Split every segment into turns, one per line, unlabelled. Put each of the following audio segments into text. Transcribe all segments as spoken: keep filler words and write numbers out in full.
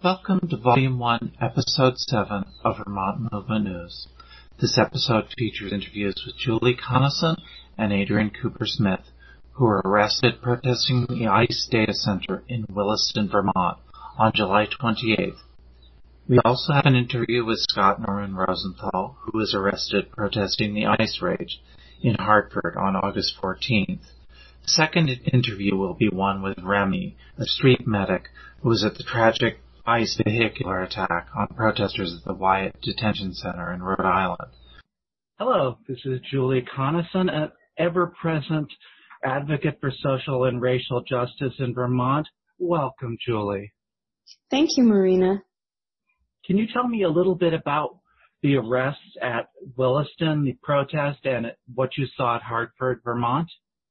Welcome to Volume one, Episode seven of Vermont Movement News. This episode features interviews with Julie Connison and Adrian Cooper-Smith, who were arrested protesting the ICE data center in Williston, Vermont on July twenty-eighth. We also have an interview with Scott Norman Rosenthal, who was arrested protesting the ICE raid in Hartford on August fourteenth. The second interview will be one with Remy, a street medic who was at the tragic ICE vehicular attack on protesters at the Wyatt Detention Center in Rhode Island. Hello, this is Julie Connison, an ever-present advocate for social and racial justice in Vermont. Welcome, Julie.
Thank you, Marina.
Can you tell me a little bit about the arrests at Williston, the protest, and what you saw at Hartford, Vermont?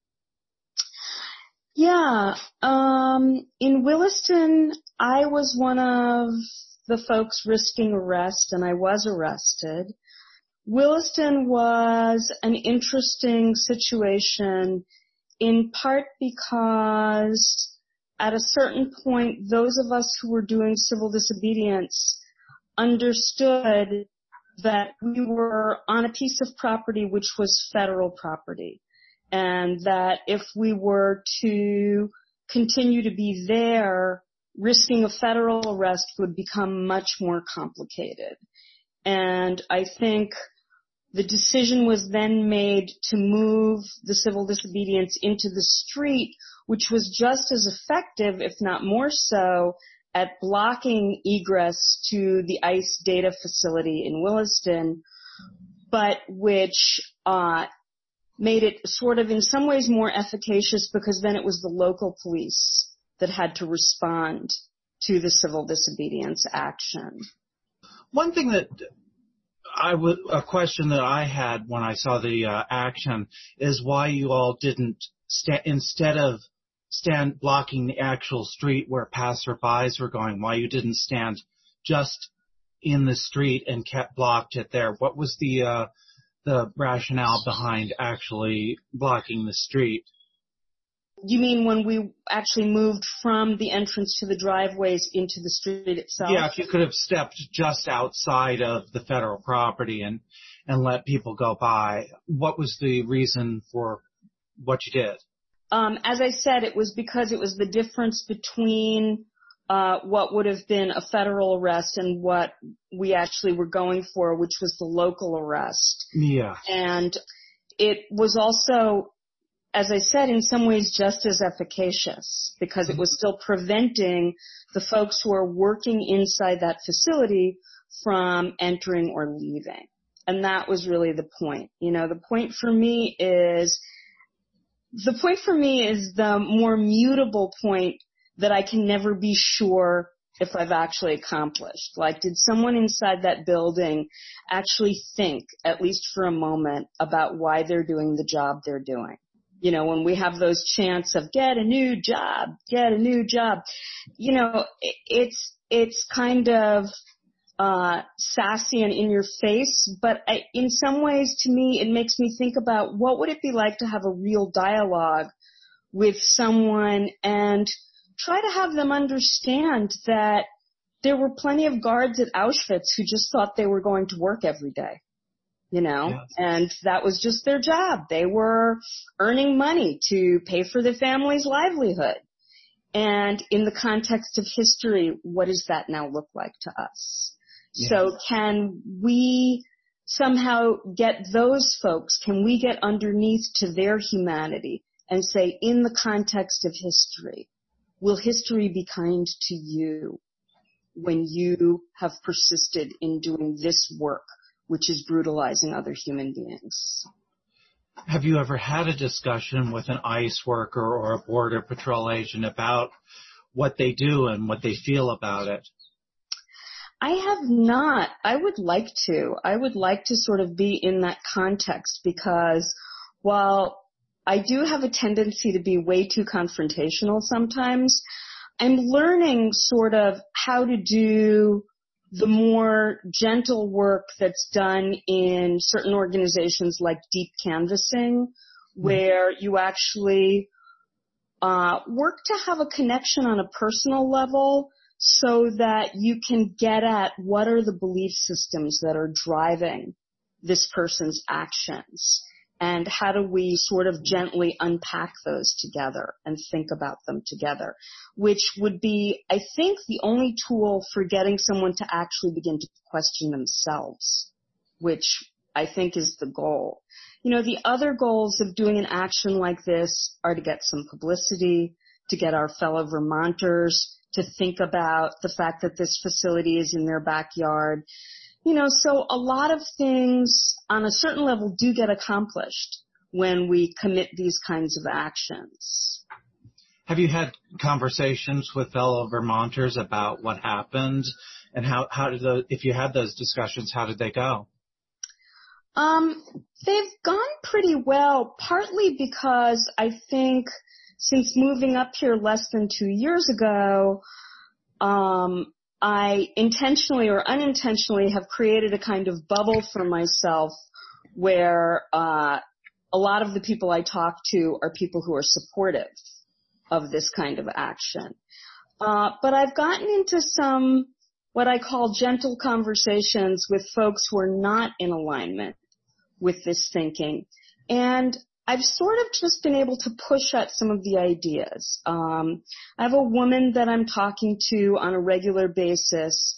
Yeah, um, in Williston, I was one of the folks risking arrest, and I was arrested. Williston was an interesting situation, in part because at a certain point, those of us who were doing civil disobedience understood that we were on a piece of property which was federal property. And that if we were to continue to be there, risking a federal arrest would become much more complicated. And I think the decision was then made to move the civil disobedience into the street, which was just as effective, if not more so, at blocking egress to the ICE data facility in Williston, but which uh made it sort of in some ways more efficacious because then it was the local police that had to respond to the civil disobedience action.
One thing that I would, a question that I had when I saw the uh, action is why you all didn't, sta- instead of stand blocking the actual street where passerbys were going, why you didn't stand just in the street and kept blocked it there. What was the uh, the rationale behind actually blocking the street?
You mean when we actually moved from the entrance to the driveways into the street itself?
Yeah, if you could have stepped just outside of the federal property and, and let people go by. What was the reason for what you did?
Um, as I said, it was because it was the difference between Uh, what would have been a federal arrest and what we actually were going for, which was the local arrest.
Yeah.
And it was also, as I said, in some ways just as efficacious because it was still preventing the folks who are working inside that facility from entering or leaving. And that was really the point. You know, the point for me is, the point for me is the more mutable point that I can never be sure if I've actually accomplished. Like, did someone inside that building actually think, at least for a moment, about why they're doing the job they're doing? You know, when we have those chants of get a new job, get a new job, you know, it's, it's kind of, uh, sassy and in your face, but I, in some ways, to me, it makes me think about what would it be like to have a real dialogue with someone and try to have them understand that there were plenty of guards at Auschwitz who just thought they were going to work every day, you know, yes. And that was just their job. They were earning money to pay for their family's livelihood. And in the context of history, what does that now look like to us? Yes. So can we somehow get those folks, can we get underneath to their humanity and say, in the context of history, will history be kind to you when you have persisted in doing this work, which is brutalizing other human beings?
Have you ever had a discussion with an ICE worker or a Border Patrol agent about what they do and what they feel about it?
I have not. I would like to. I would like to sort of be in that context because while I do have a tendency to be way too confrontational sometimes, I'm learning sort of how to do the more gentle work that's done in certain organizations like deep canvassing, where you actually uh, work to have a connection on a personal level so that you can get at what are the belief systems that are driving this person's actions, and how do we sort of gently unpack those together and think about them together, which would be, I think, the only tool for getting someone to actually begin to question themselves, which I think is the goal. You know, the other goals of doing an action like this are to get some publicity, to get our fellow Vermonters to think about the fact that this facility is in their backyard. You know, so a lot of things on a certain level do get accomplished when we commit these kinds of actions.
Have you had conversations with fellow Vermonters about what happened, and how, how did those, if you had those discussions, how did they go?
Um, they've gone pretty well, partly because I think since moving up here less than two years ago, um, I intentionally or unintentionally have created a kind of bubble for myself where uh, a lot of the people I talk to are people who are supportive of this kind of action. Uh, but I've gotten into some what I call gentle conversations with folks who are not in alignment with this thinking. And I've sort of just been able to push at some of the ideas. Um, I have a woman that I'm talking to on a regular basis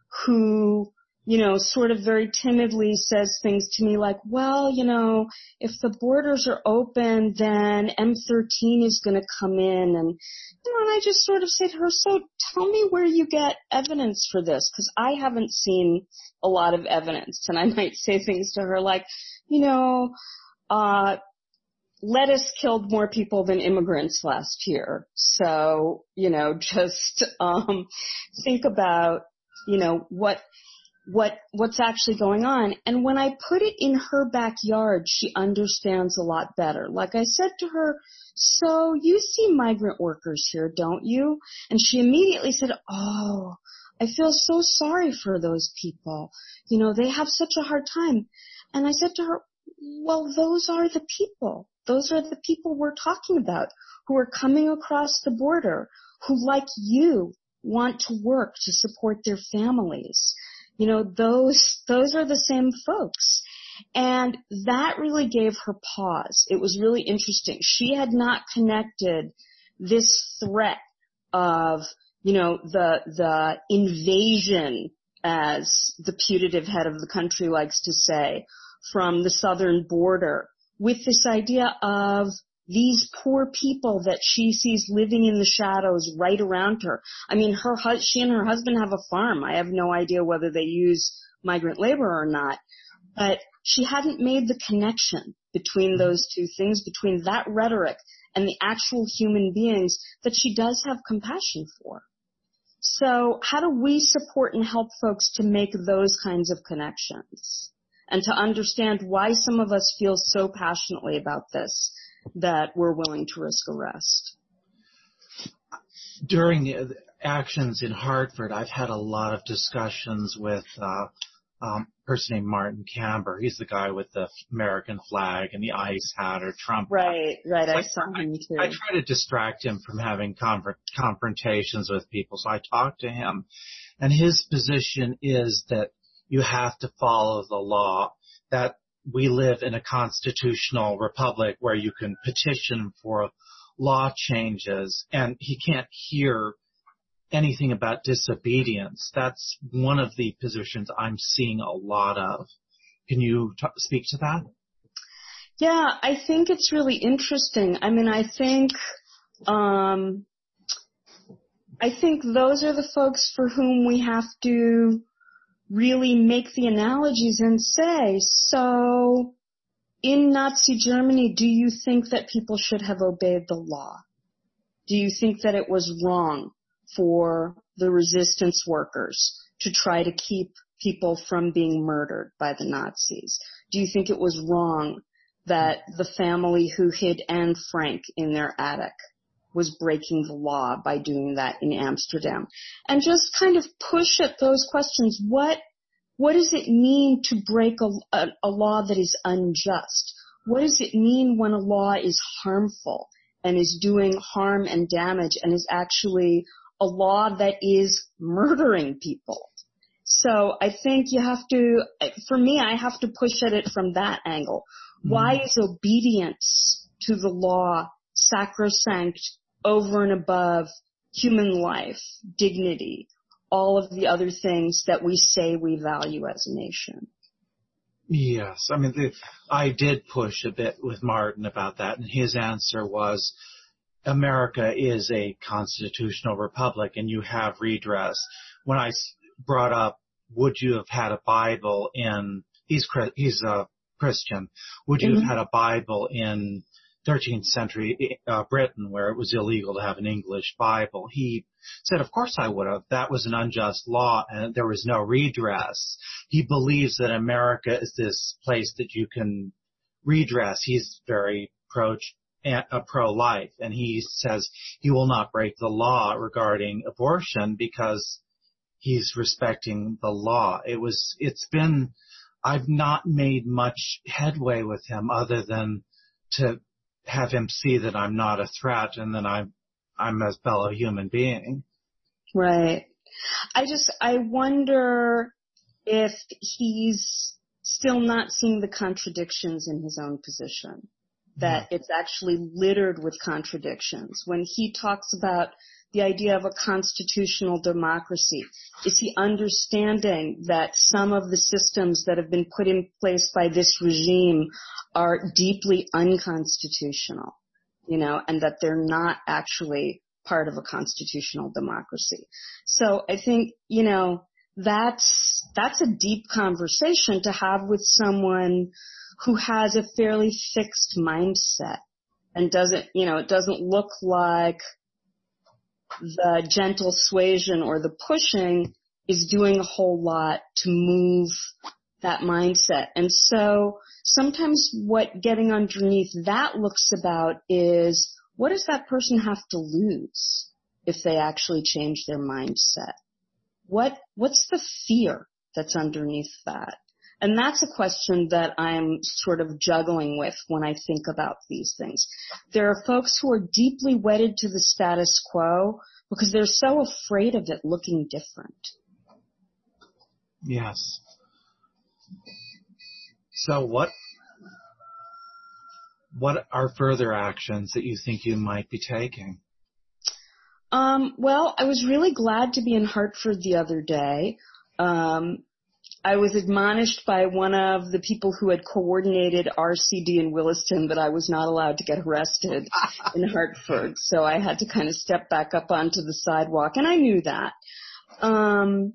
who, you know, sort of very timidly says things to me like, well, you know, if the borders are open, then M thirteen is going to come in. And, you know, and I just sort of say to her, so tell me where you get evidence for this, because I haven't seen a lot of evidence. And I might say things to her like, you know, uh, lettuce killed more people than immigrants last year. So, you know, just um, think about, you know, what what what's actually going on. And when I put it in her backyard, she understands a lot better. Like I said to her, so you see migrant workers here, don't you? And she immediately said, oh, I feel so sorry for those people. You know, they have such a hard time. And I said to her, well, those are the people. Those are the people we're talking about who are coming across the border, who, like you, want to work to support their families. You know, those, those are the same folks. And that really gave her pause. It was really interesting. She had not connected this threat of, you know, the, the invasion, as the putative head of the country likes to say, from the southern border, with this idea of these poor people that she sees living in the shadows right around her. I mean, her she and her husband have a farm. I have no idea whether they use migrant labor or not, but she hadn't made the connection between those two things, between that rhetoric and the actual human beings that she does have compassion for. So how do we support and help folks to make those kinds of connections and to understand why some of us feel so passionately about this that we're willing to risk arrest?
During the actions in Hartford, I've had a lot of discussions with uh, um, a person named Martin Camber. He's the guy with the American flag and the ice hat or Trump hat.
Right, right. I,
I
saw him too.
I, I try to distract him from having conver- confrontations with people, so I talk to him. And his position is that you have to follow the law, that we live in a constitutional republic where you can petition for law changes, and he can't hear anything about disobedience. That's one of the positions I'm seeing a lot of. Can you t- speak to that?
Yeah, I think it's really interesting. I mean, I think, um, I think those are the folks for whom we have to really make the analogies and say, so in Nazi Germany, do you think that people should have obeyed the law? Do you think that it was wrong for the resistance workers to try to keep people from being murdered by the Nazis? Do you think it was wrong that the family who hid Anne Frank in their attic was breaking the law by doing that in Amsterdam? And just kind of push at those questions. What, what does it mean to break a, a, a law that is unjust? What does it mean when a law is harmful and is doing harm and damage and is actually a law that is murdering people. So I think you have to, for me, I have to push at it from that angle. Why is obedience to the law sacrosanct over and above human life, dignity, all of the other things that we say we value as a nation?
Yes. I mean, the, I did push a bit with Martin about that, and his answer was, America is a constitutional republic, and you have redress. When I brought up, would you have had a Bible in, he's, he's a Christian, would you mm-hmm. have had a Bible in thirteenth century uh, Britain where it was illegal to have an English Bible? He said, of course I would have. That was an unjust law and there was no redress. He believes that America is this place that you can redress. He's very pro, uh, pro-life, and he says he will not break the law regarding abortion because he's respecting the law. It was, it's been, I've not made much headway with him other than to have him see that I'm not a threat and that I'm, I'm a fellow human being.
Right. I just, I wonder if he's still not seeing the contradictions in his own position, that yeah. it's actually littered with contradictions. When he talks about the idea of a constitutional democracy, is he understanding that some of the systems that have been put in place by this regime are deeply unconstitutional, you know, and that they're not actually part of a constitutional democracy? So I think, you know, that's, that's a deep conversation to have with someone who has a fairly fixed mindset and doesn't, you know, it doesn't look like the gentle suasion or the pushing is doing a whole lot to move that mindset. And so sometimes what getting underneath that looks about is, what does that person have to lose if they actually change their mindset? What, what's the fear that's underneath that? And that's a question that I'm sort of juggling with when I think about these things. There are folks who are deeply wedded to the status quo because they're so afraid of it looking different.
Yes. So what, what are further actions that you think you might be taking?
Um, well, I was really glad to be in Hartford the other day. Um, I was admonished by one of the people who had coordinated R C D in Williston that I was not allowed to get arrested in Hartford. So I had to kind of step back up onto the sidewalk, and I knew that. Um,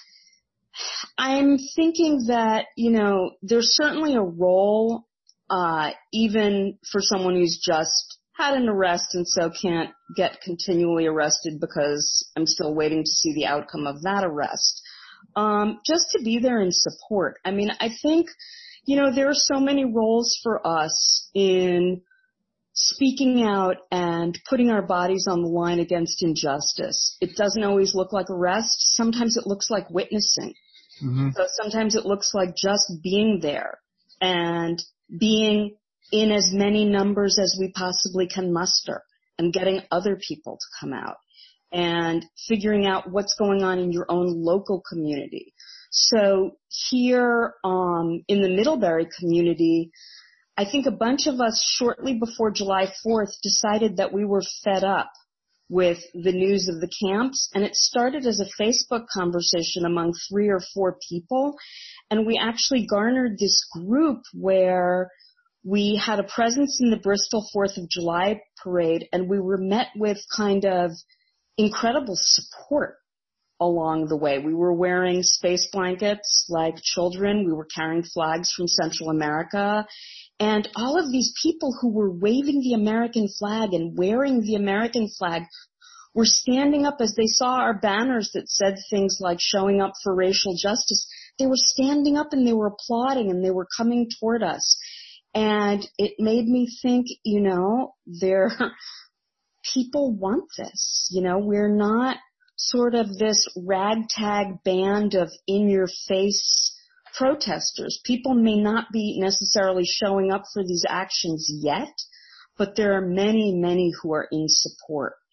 I'm thinking that, you know, there's certainly a role, uh, even for someone who's just had an arrest and so can't get continually arrested because I'm still waiting to see the outcome of that arrest. Um, just to be there in support. I mean, I think, you know, there are so many roles for us in speaking out and putting our bodies on the line against injustice. It doesn't always look like arrest. Sometimes it looks like witnessing. Mm-hmm. So sometimes it looks like just being there and being in as many numbers as we possibly can muster and getting other people to come out and figuring out what's going on in your own local community. So here um, in the Middlebury community, I think a bunch of us shortly before July fourth decided that we were fed up with the news of the camps, and it started as a Facebook conversation among three or four people, and we actually garnered this group where we had a presence in the Bristol fourth of July parade, and we were met with kind of incredible support along the way. We were wearing space blankets like children. We were carrying flags from Central America. And all of these people who were waving the American flag and wearing the American flag were standing up as they saw our banners that said things like showing up for racial justice. They were standing up and they were applauding and they were coming toward us. And it made me think, you know, there, people want this. You know, we're not sort of this ragtag band of in-your-face protesters. People may not be necessarily showing up for these actions yet, but there are many, many who are in support.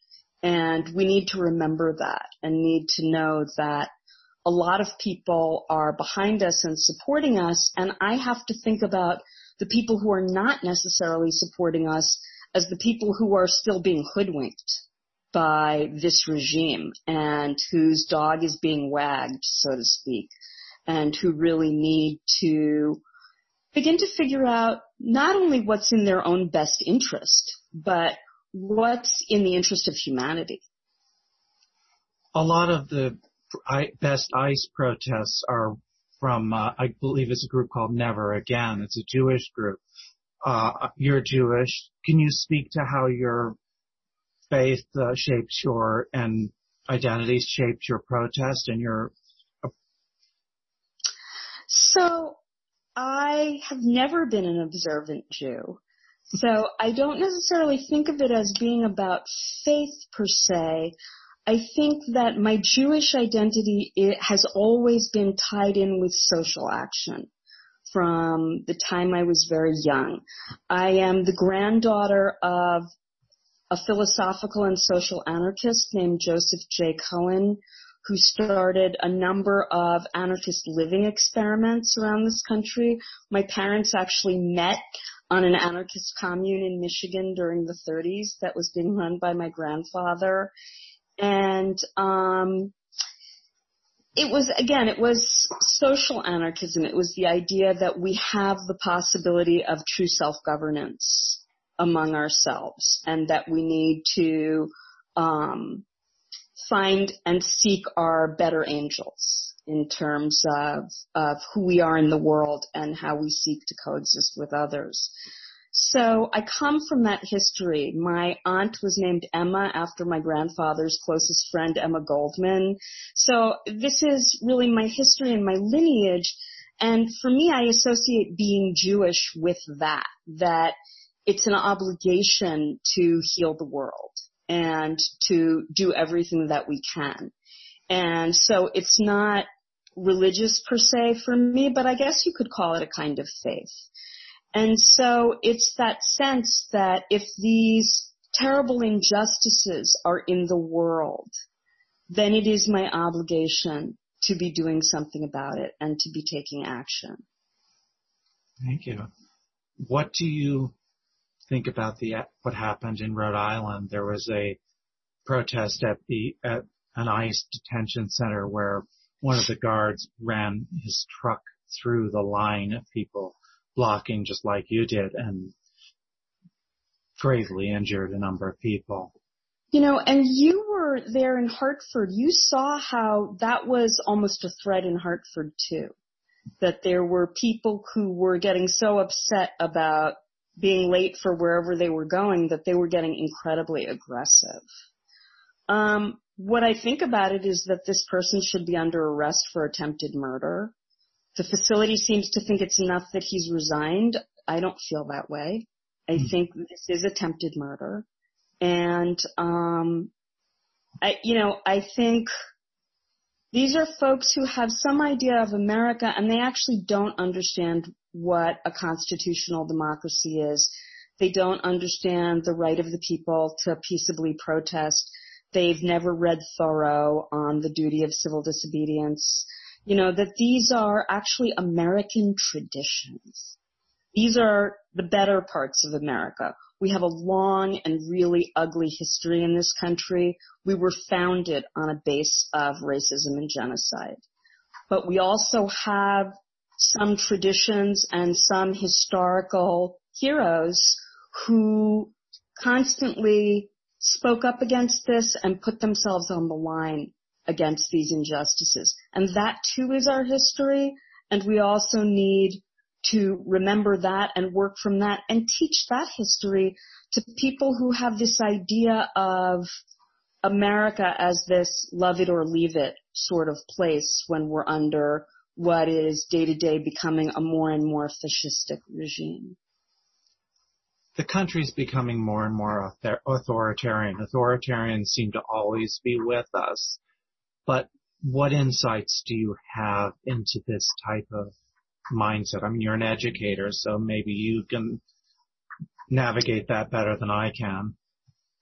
And we need to remember that and need to know that a lot of people are behind us and supporting us, and I have to think about the people who are not necessarily supporting us as the people who are still being hoodwinked by this regime and whose dog is being wagged, so to speak, and who really need to begin to figure out not only what's in their own best interest, but what's in the interest of humanity.
A lot of the best ICE protests are from, uh, I believe it's a group called Never Again. It's a Jewish group. Uh, you're Jewish. Can you speak to how your faith uh, shapes your, and identity shapes your protest and your... Uh...
So I have never been an observant Jew. So I don't necessarily think of it as being about faith per se. I think that my Jewish identity it has always been tied in with social action from the time I was very young. I am the granddaughter of a philosophical and social anarchist named Joseph J. Cohen, who started a number of anarchist living experiments around this country. My parents actually met on an anarchist commune in Michigan during the thirties that was being run by my grandfather. And um it was, again, it was social anarchism. It was the idea that we have the possibility of true self-governance among ourselves and that we need to um find and seek our better angels in terms of, of who we are in the world and how we seek to coexist with others. So I come from that history. My aunt was named Emma after my grandfather's closest friend, Emma Goldman. So this is really my history and my lineage. And for me, I associate being Jewish with that, that it's an obligation to heal the world and to do everything that we can. And so it's not religious per se for me, but I guess you could call it a kind of faith. And so it's that sense that if these terrible injustices are in the world, then it is my obligation to be doing something about it and to be taking action.
Thank you. What do you think about the what happened in Rhode Island? There was a protest at the at an ICE detention center where one of the guards ran his truck through the line of people, blocking just like you did, and gravely injured a number of people.
You know, and you were there in Hartford. You saw how that was almost a threat in Hartford too, that there were people who were getting so upset about being late for wherever they were going that they were getting incredibly aggressive. Um, what I think about it is that this person should be under arrest for attempted murder. The facility seems to think it's enough that he's resigned. I don't feel that way. I mm-hmm. think this is attempted murder. And, um, I, you know, I think these are folks who have some idea of America and they actually don't understand what a constitutional democracy is. They don't understand the right of the people to peaceably protest. They've never read Thoreau on the duty of civil disobedience. You know, that these are actually American traditions. These are the better parts of America. We have a long and really ugly history in this country. We were founded on a base of racism and genocide. But we also have some traditions and some historical heroes who constantly spoke up against this and put themselves on the line against these injustices. And that too is our history, and we also need to remember that and work from that and teach that history to people who have this idea of America as this love it or leave it sort of place when we're under what is day to day becoming a more and more fascistic regime.
The country's becoming more and more authoritarian. Authoritarians seem to always be with us. But what insights do you have into this type of mindset? I mean, you're an educator, so maybe you can navigate that better than I can.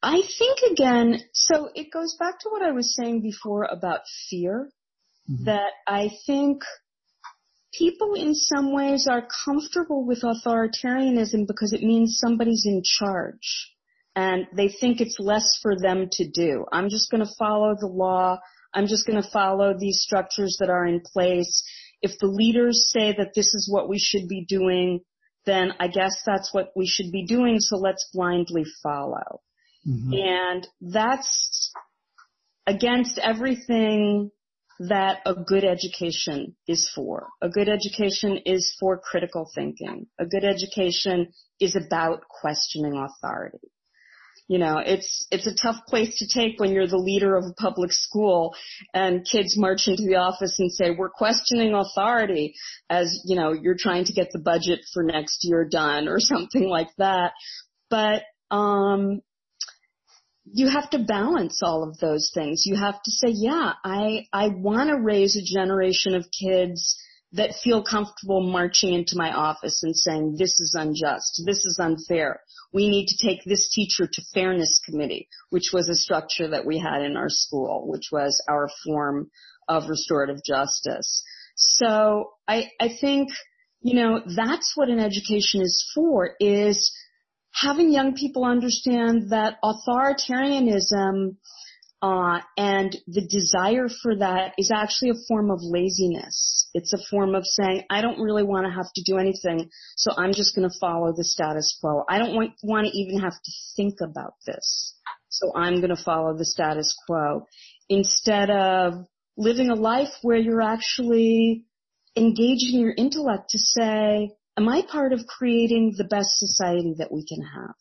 I think, again, so it goes back to what I was saying before about fear, mm-hmm. that I think people in some ways are comfortable with authoritarianism because it means somebody's in charge, and they think it's less for them to do. I'm just going to follow the law. I'm just going to follow these structures that are in place. If the leaders say that this is what we should be doing, then I guess that's what we should be doing, so let's blindly follow. Mm-hmm. And that's against everything that a good education is for. A good education is for critical thinking. A good education is about questioning authority. You know, it's, it's a tough place to take when you're the leader of a public school and kids march into the office and say, we're questioning authority, as, you know, you're trying to get the budget for next year done or something like that. But, um, you have to balance all of those things. You have to say, yeah, I, I want to raise a generation of kids that feel comfortable marching into my office and saying, this is unjust, this is unfair. We need to take this teacher to fairness committee, which was a structure that we had in our school, which was our form of restorative justice. So I, I think, you know, that's what an education is for, is having young people understand that authoritarianism uh, and the desire for that is actually a form of laziness. It's a form of saying, I don't really want to have to do anything, so I'm just going to follow the status quo. I don't want, want to even have to think about this, so I'm going to follow the status quo, instead of living a life where you're actually engaging your intellect to say, am I part of creating the best society that we can have?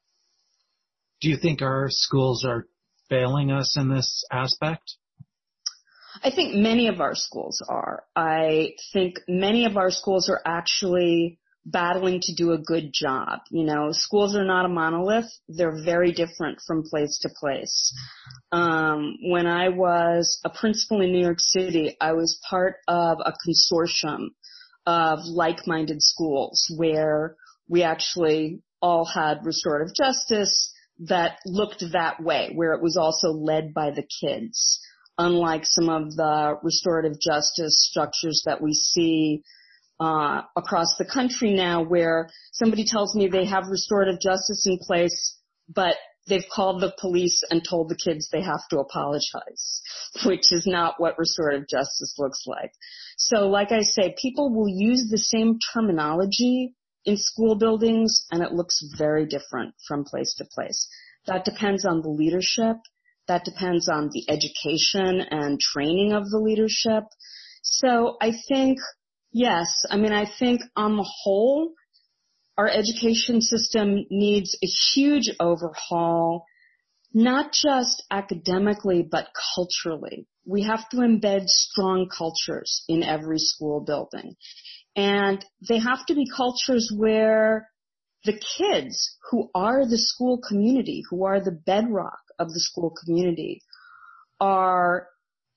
Do you think our schools are failing us in this aspect?
I think many of our schools are. I think many of our schools are actually battling to do a good job. You know, schools are not a monolith. They're very different from place to place. Um, when I was a principal in New York City, I was part of a consortium of like-minded schools where we actually all had restorative justice that looked that way, where it was also led by the kids, unlike some of the restorative justice structures that we see uh, across the country now, where somebody tells me they have restorative justice in place, but they've called the police and told the kids they have to apologize, which is not what restorative justice looks like. So like I say, people will use the same terminology in school buildings, and it looks very different from place to place. That depends on the leadership. That depends on the education and training of the leadership. So I think, yes, I mean, I think on the whole, our education system needs a huge overhaul, not just academically, but culturally. We have to embed strong cultures in every school building. And they have to be cultures where the kids who are the school community, who are the bedrock of the school community, are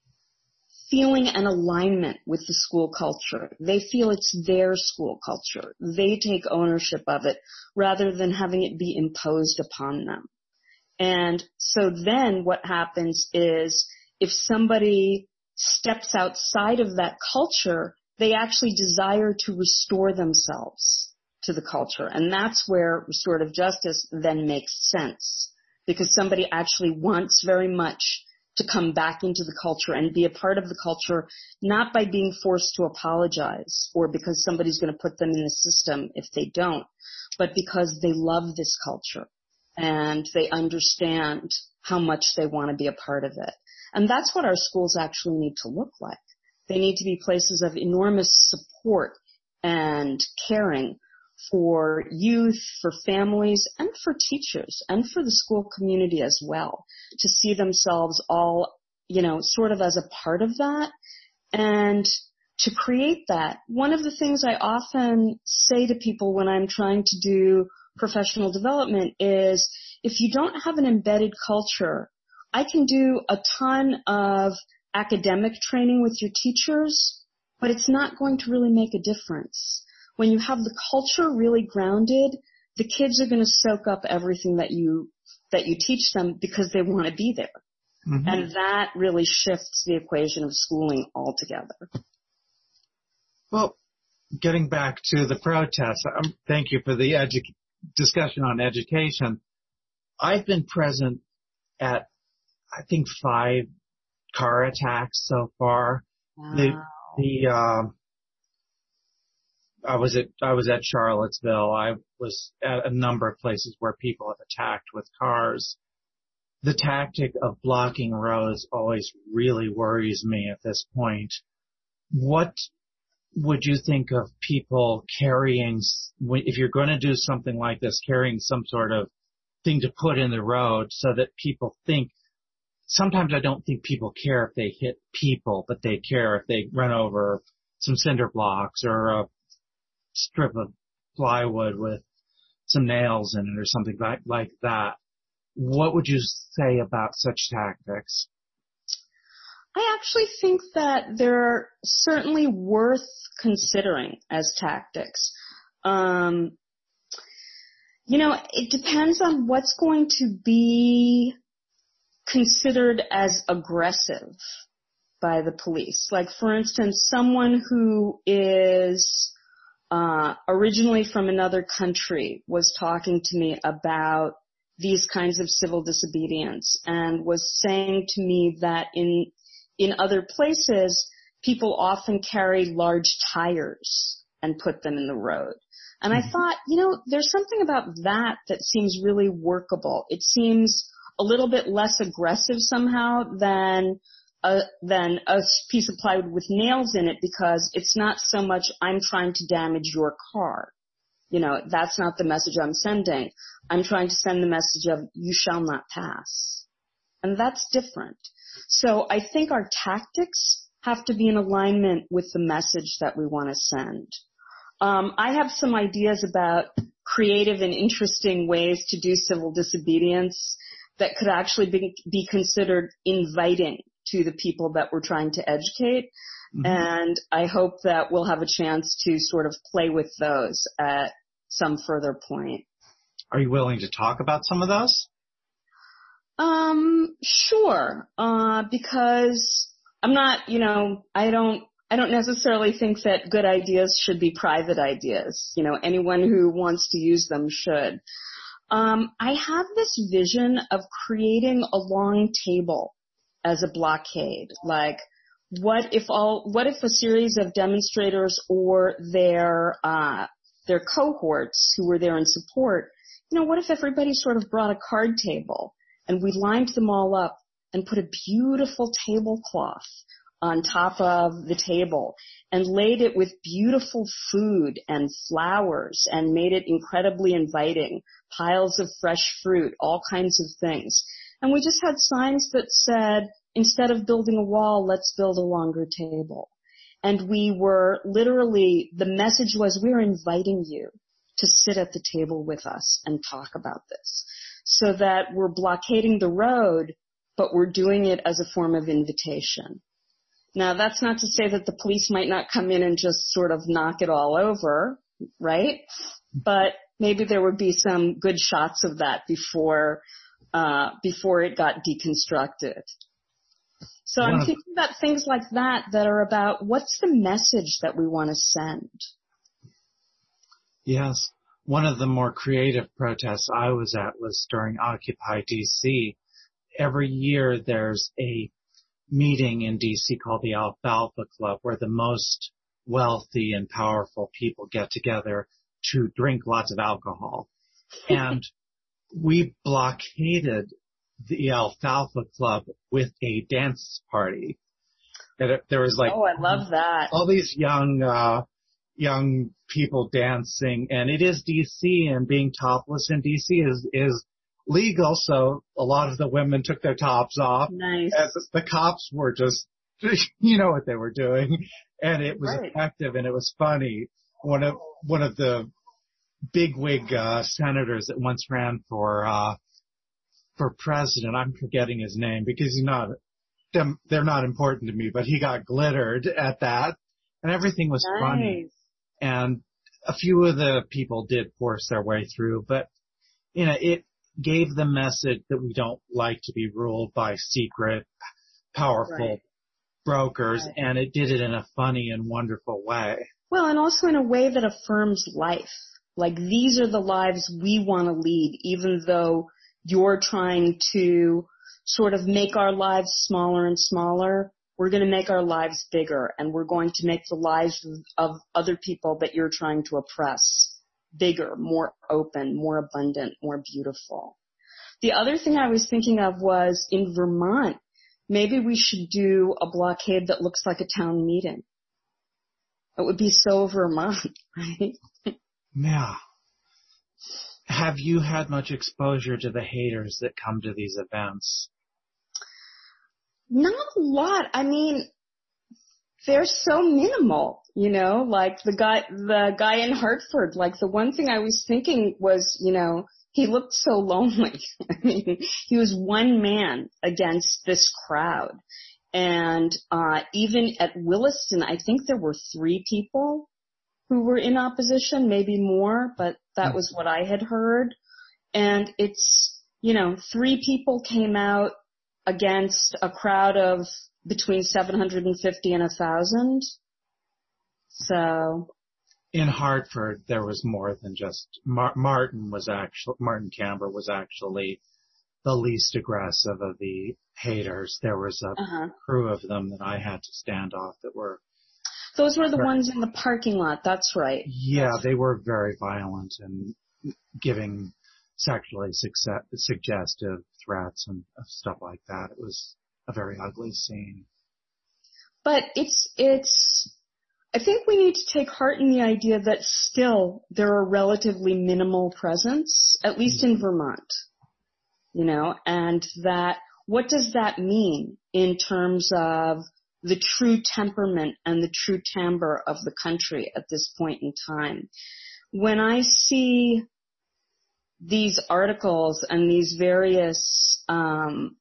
feeling an alignment with the school culture. They feel it's their school culture. They take ownership of it rather than having it be imposed upon them. And so then what happens is if somebody steps outside of that culture, they actually desire to restore themselves to the culture. And that's where restorative justice then makes sense, because somebody actually wants very much to come back into the culture and be a part of the culture, not by being forced to apologize or because somebody's going to put them in the system if they don't, but because they love this culture and they understand how much they want to be a part of it. And that's what our schools actually need to look like. They need to be places of enormous support and caring for youth, for families, and for teachers, and for the school community as well, to see themselves all, you know, sort of as a part of that. And to create that, one of the things I often say to people when I'm trying to do professional development is, if you don't have an embedded culture, I can do a ton of academic training with your teachers, but it's not going to really make a difference. When you have the culture really grounded, the kids are going to soak up everything that you that you teach them because they want to be there. Mm-hmm. And that really shifts the equation of schooling altogether.
Well, getting back to the protests, um, thank you for the edu- discussion on education. I've been present at, I think, five car attacks so far.
Wow.
The, the, um, I was at, I was at Charlottesville. I was at a number of places where people have attacked with cars. The tactic of blocking roads always really worries me at this point. What would you think of people carrying, if you're going to do something like this, carrying some sort of thing to put in the road so that people think, sometimes I don't think people care if they hit people, but they care if they run over some cinder blocks or a strip of plywood with some nails in it or something like, like that. What would you say about such tactics?
I actually think that they're certainly worth considering as tactics. Um, you know, it depends on what's going to be considered as aggressive by the police. Like, for instance, someone who is uh, originally from another country was talking to me about these kinds of civil disobedience and was saying to me that in in other places, people often carry large tires and put them in the road. And I thought, you know, there's something about that that seems really workable. It seems a little bit less aggressive somehow than a, than a piece of plywood with nails in it, because it's not so much I'm trying to damage your car. You know, that's not the message I'm sending. I'm trying to send the message of you shall not pass. And that's different. So I think our tactics have to be in alignment with the message that we want to send. Um, I have some ideas about creative and interesting ways to do civil disobedience that could actually be, be considered inviting to the people that we're trying to educate. Mm-hmm. And I hope that we'll have a chance to sort of play with those at some further point.
Are you willing to talk about some of those?
Um, sure. Uh, because I'm not, you know, I don't, I don't necessarily think that good ideas should be private ideas. You know, anyone who wants to use them should. Um, I have this vision of creating a long table as a blockade. Like, what if all, what if a series of demonstrators or their, uh, their cohorts who were there in support, you know, what if everybody sort of brought a card table and we lined them all up and put a beautiful tablecloth on top of the table and laid it with beautiful food and flowers and made it incredibly inviting, piles of fresh fruit, all kinds of things. And we just had signs that said, instead of building a wall, let's build a longer table. And we were literally, the message was, we're inviting you to sit at the table with us and talk about this. So that we're blockading the road, but we're doing it as a form of invitation. Now, that's not to say that the police might not come in and just sort of knock it all over, right? But maybe there would be some good shots of that before, uh, before it got deconstructed. So I'm thinking about things like that that are about what's the message that we want to send.
Yes. One of the more creative protests I was at was during Occupy D C. Every year there's a meeting in D C called the Alfalfa Club, where the most wealthy and powerful people get together to drink lots of alcohol. And we blockaded the Alfalfa Club with a dance party. And it, there was like,
oh, I love that.
All these young, uh, young people dancing, and it is D C, and being topless in D C is, is legal, so a lot of the women took their tops off.
Nice.
And the, the cops were just, you know what they were doing, and it was
right.
effective, and it was funny. One of, one of the bigwig, uh, senators that once ran for, uh, for president, I'm forgetting his name because he's not, they're not important to me, but he got glittered at that, and everything was
nice.
funny. And a few of the people did force their way through, but, you know, it, gave the message that we don't like to be ruled by secret, powerful
Right.
brokers,
Right.
and it did it in a funny and wonderful way.
Well, and also in a way that affirms life. Like, these are the lives we want to lead, even though you're trying to sort of make our lives smaller and smaller. We're going to make our lives bigger, and we're going to make the lives of other people that you're trying to oppress bigger, more open, more abundant, more beautiful. The other thing I was thinking of was in Vermont, maybe we should do a blockade that looks like a town meeting. It would be so Vermont, right?
Yeah. Have you had much exposure to the haters that come to these events?
Not a lot. I mean, they're so minimal, you know, like the guy, the guy in Hartford, like the one thing I was thinking was, you know, he looked so lonely. I mean, he was one man against this crowd. And, uh, even at Williston, I think there were three people who were in opposition, maybe more, but that was what I had heard. And it's, you know, three people came out against a crowd of between seven hundred fifty and one thousand. So.
In Hartford, there was more than just, Mar- Martin was actually, Martin Camber was actually the least aggressive of the haters. There was a
uh-huh.
crew of them that I had to stand off that were.
Those were the ones in the parking lot, that's right.
Yeah, they were very violent and giving sexually success, suggestive threats and stuff like that. It was a very ugly scene.
But it's, it's, I think we need to take heart in the idea that still there are relatively minimal presence, at least in Vermont, you know, and that what does that mean in terms of the true temperament and the true timbre of the country at this point in time? When I see these articles and these various, um,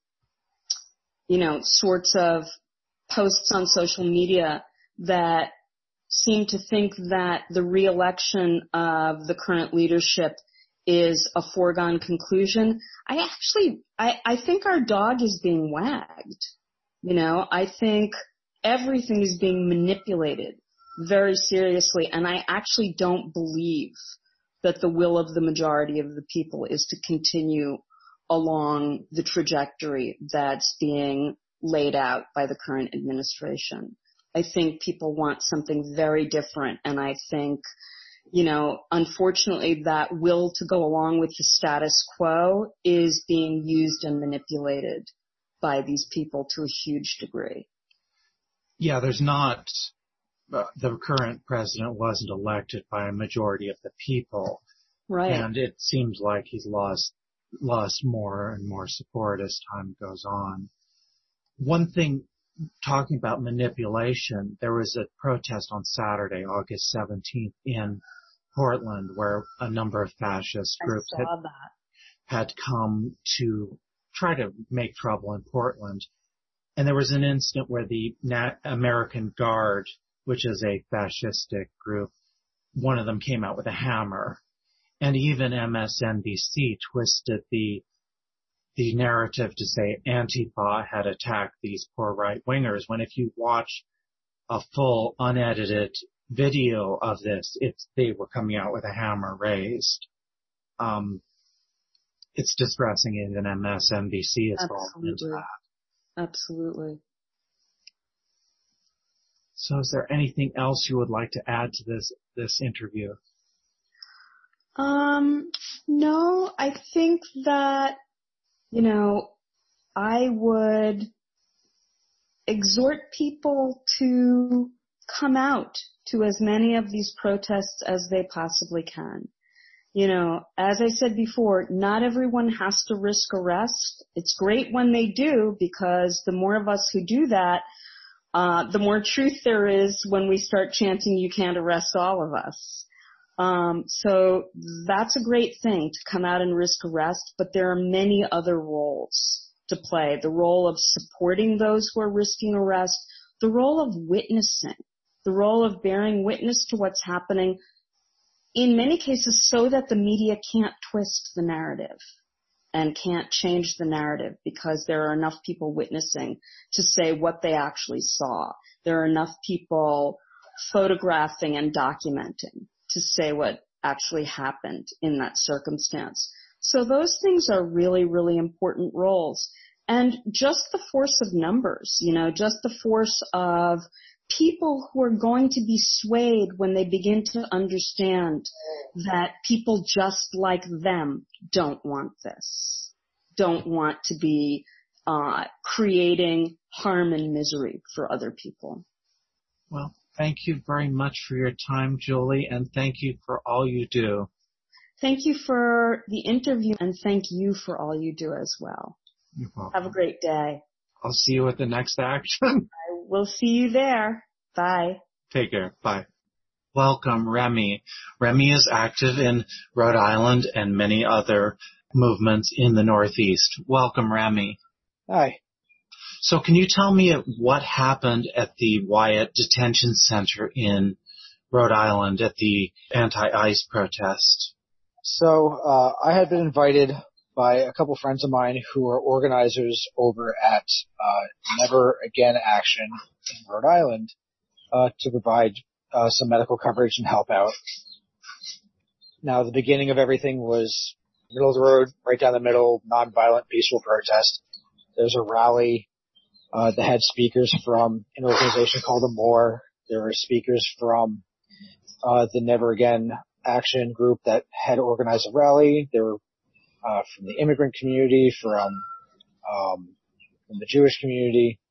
you know, sorts of posts on social media that seem to think that the re-election of the current leadership is a foregone conclusion, I actually, I, I think our dog is being wagged. You know, I think everything is being manipulated very seriously, and I actually don't believe that the will of the majority of the people is to continue along the trajectory that's being laid out by the current administration. I think people want something very different, and I think, you know, unfortunately that will to go along with the status quo is being used and manipulated by these people to a huge degree.
Yeah, there's not, uh, the current president wasn't elected by a majority of the people.
Right.
And it seems like he's lost, lost more and more support as time goes on. One thing, talking about manipulation, there was a protest on Saturday, August seventeenth in Portland where a number of fascist groups had, had come to try to make trouble in Portland. And there was an incident where the Nat- American Guard, which is a fascistic group, one of them came out with a hammer. And even M S N B C twisted the the narrative to say Antifa had attacked these poor right-wingers, when if you watch a full unedited video of this, it's, they were coming out with a hammer raised. Um, it's distressing even M S N B C is involved in that.
Absolutely.
So is there anything else you would like to add to this, this interview?
Um, no, I think that, you know, I would exhort people to come out to as many of these protests as they possibly can. You know, as I said before, not everyone has to risk arrest. It's great when they do, because the more of us who do that, uh, the more truth there is when we start chanting, "You can't arrest all of us." Um, so that's a great thing to come out and risk arrest, but there are many other roles to play. The role of supporting those who are risking arrest, the role of witnessing, the role of bearing witness to what's happening, in many cases so that the media can't twist the narrative. and can't change the narrative because there are enough people witnessing to say what they actually saw. There are enough people photographing and documenting to say what actually happened in that circumstance. So those things are really, really important roles. And just the force of numbers, you know, just the force of people who are going to be swayed when they begin to understand that people just like them don't want this, don't want to be uh, creating harm and misery for other people.
Well, thank you very much for your time, Julie, and thank you for all you do.
Thank you for the interview, and thank you for all you do as well.
You're welcome.
Have a great day.
I'll see you at the next action.
I will see you there. Bye.
Take care. Bye. Welcome, Remy. Remy is active in Rhode Island and many other movements in the Northeast. Welcome, Remy.
Hi.
So can you tell me what happened at the Wyatt Detention Center in Rhode Island at the anti-ICE protest?
So uh, I had been invited by a couple friends of mine who are organizers over at uh, Never Again Action in Rhode Island uh, to provide uh, some medical coverage and help out. Now, the beginning of everything was middle of the road, right down the middle, nonviolent, peaceful protest. There's a rally. Uh, they had speakers from an organization called AMORE. There were speakers from uh, the Never Again Action group that had organized a rally. There were uh, from the immigrant community, from um, from the Jewish community,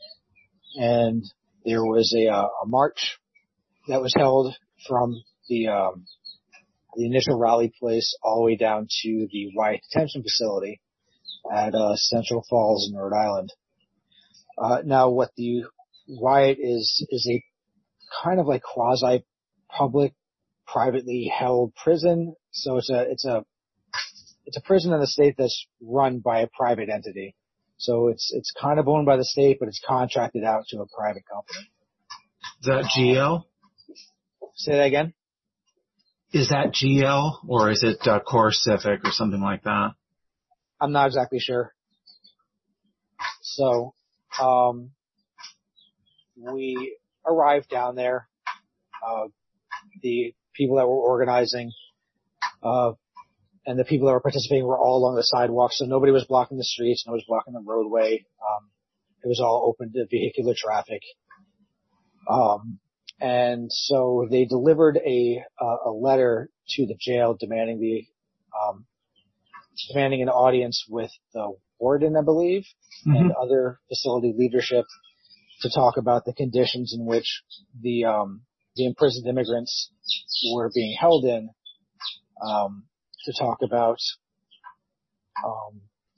and there was a, uh, a march that was held from the um, the initial rally place all the way down to the Wyatt Detention Facility at uh, Central Falls in Rhode Island. Uh, now, what the Wyatt is is a kind of like quasi-public, privately held prison. So it's a it's a it's a prison in the state that's run by a private entity. So it's it's kind of owned by the state, but it's contracted out to a private company.
Is that G L?
Say that again?
Is that G L or is it uh, Core Civic or something like that?
I'm not exactly sure. So, um, we arrived down there. Uh, the people that were organizing, uh, and the people that were participating were all along the sidewalk, so nobody was blocking the streets, nobody was blocking the roadway. Um, it was all open to vehicular traffic. Um, and so they delivered a, uh, a letter to the jail demanding the, um, demanding an audience with the warden, I believe, mm-hmm. and other facility leadership to talk about the conditions in which the, um, the imprisoned immigrants were being held in, um, to talk about, um,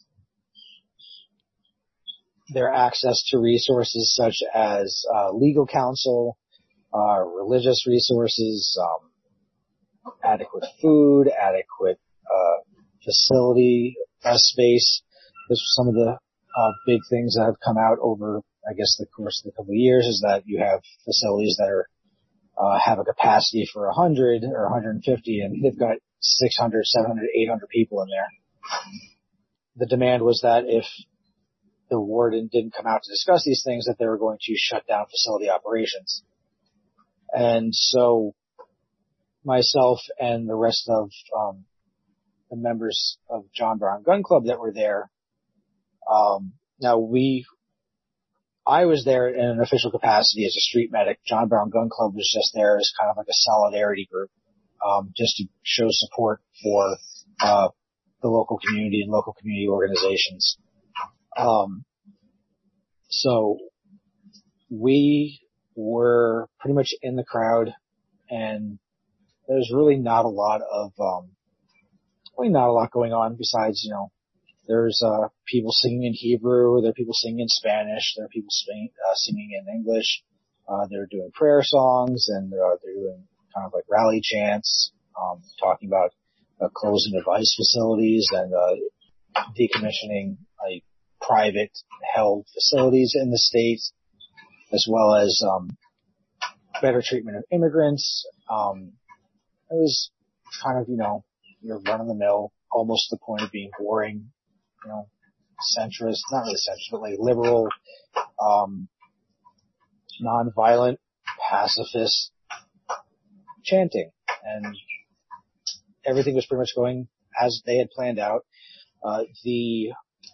their access to resources such as, uh, legal counsel, uh, religious resources, um, adequate food, adequate, uh, facility, uh, space. This was some of the, uh, big things that have come out over, I guess, the course of a couple of years is that you have facilities that are, uh, have a capacity for one hundred or one hundred fifty, and they've got six hundred, seven hundred, eight hundred people in there. The demand was that if the warden didn't come out to discuss these things, that they were going to shut down facility operations. And so myself and the rest of um, the members of John Brown Gun Club that were there, um, now we, I was there in an official capacity as a street medic. John Brown Gun Club was just there as kind of like a solidarity group, um, just to show support for uh, the local community and local community organizations. Um, so we were pretty much in the crowd, and there's really not a lot of, um, really not a lot going on besides, you know, there's, uh, people singing in Hebrew, there are people singing in Spanish, there are people sing, uh, singing in English, uh, they're doing prayer songs, and, uh, they're doing kind of like rally chants, um, talking about, uh, closing of ICE facilities and, uh, decommissioning, like, private held facilities in the state, as well as, um, better treatment of immigrants. Um, it was kind of, you know, you're run of the mill, almost to the point of being boring, you know, centrist, not really centrist, but like liberal, um, non-violent, pacifist chanting. And everything was pretty much going as they had planned out. Uh, the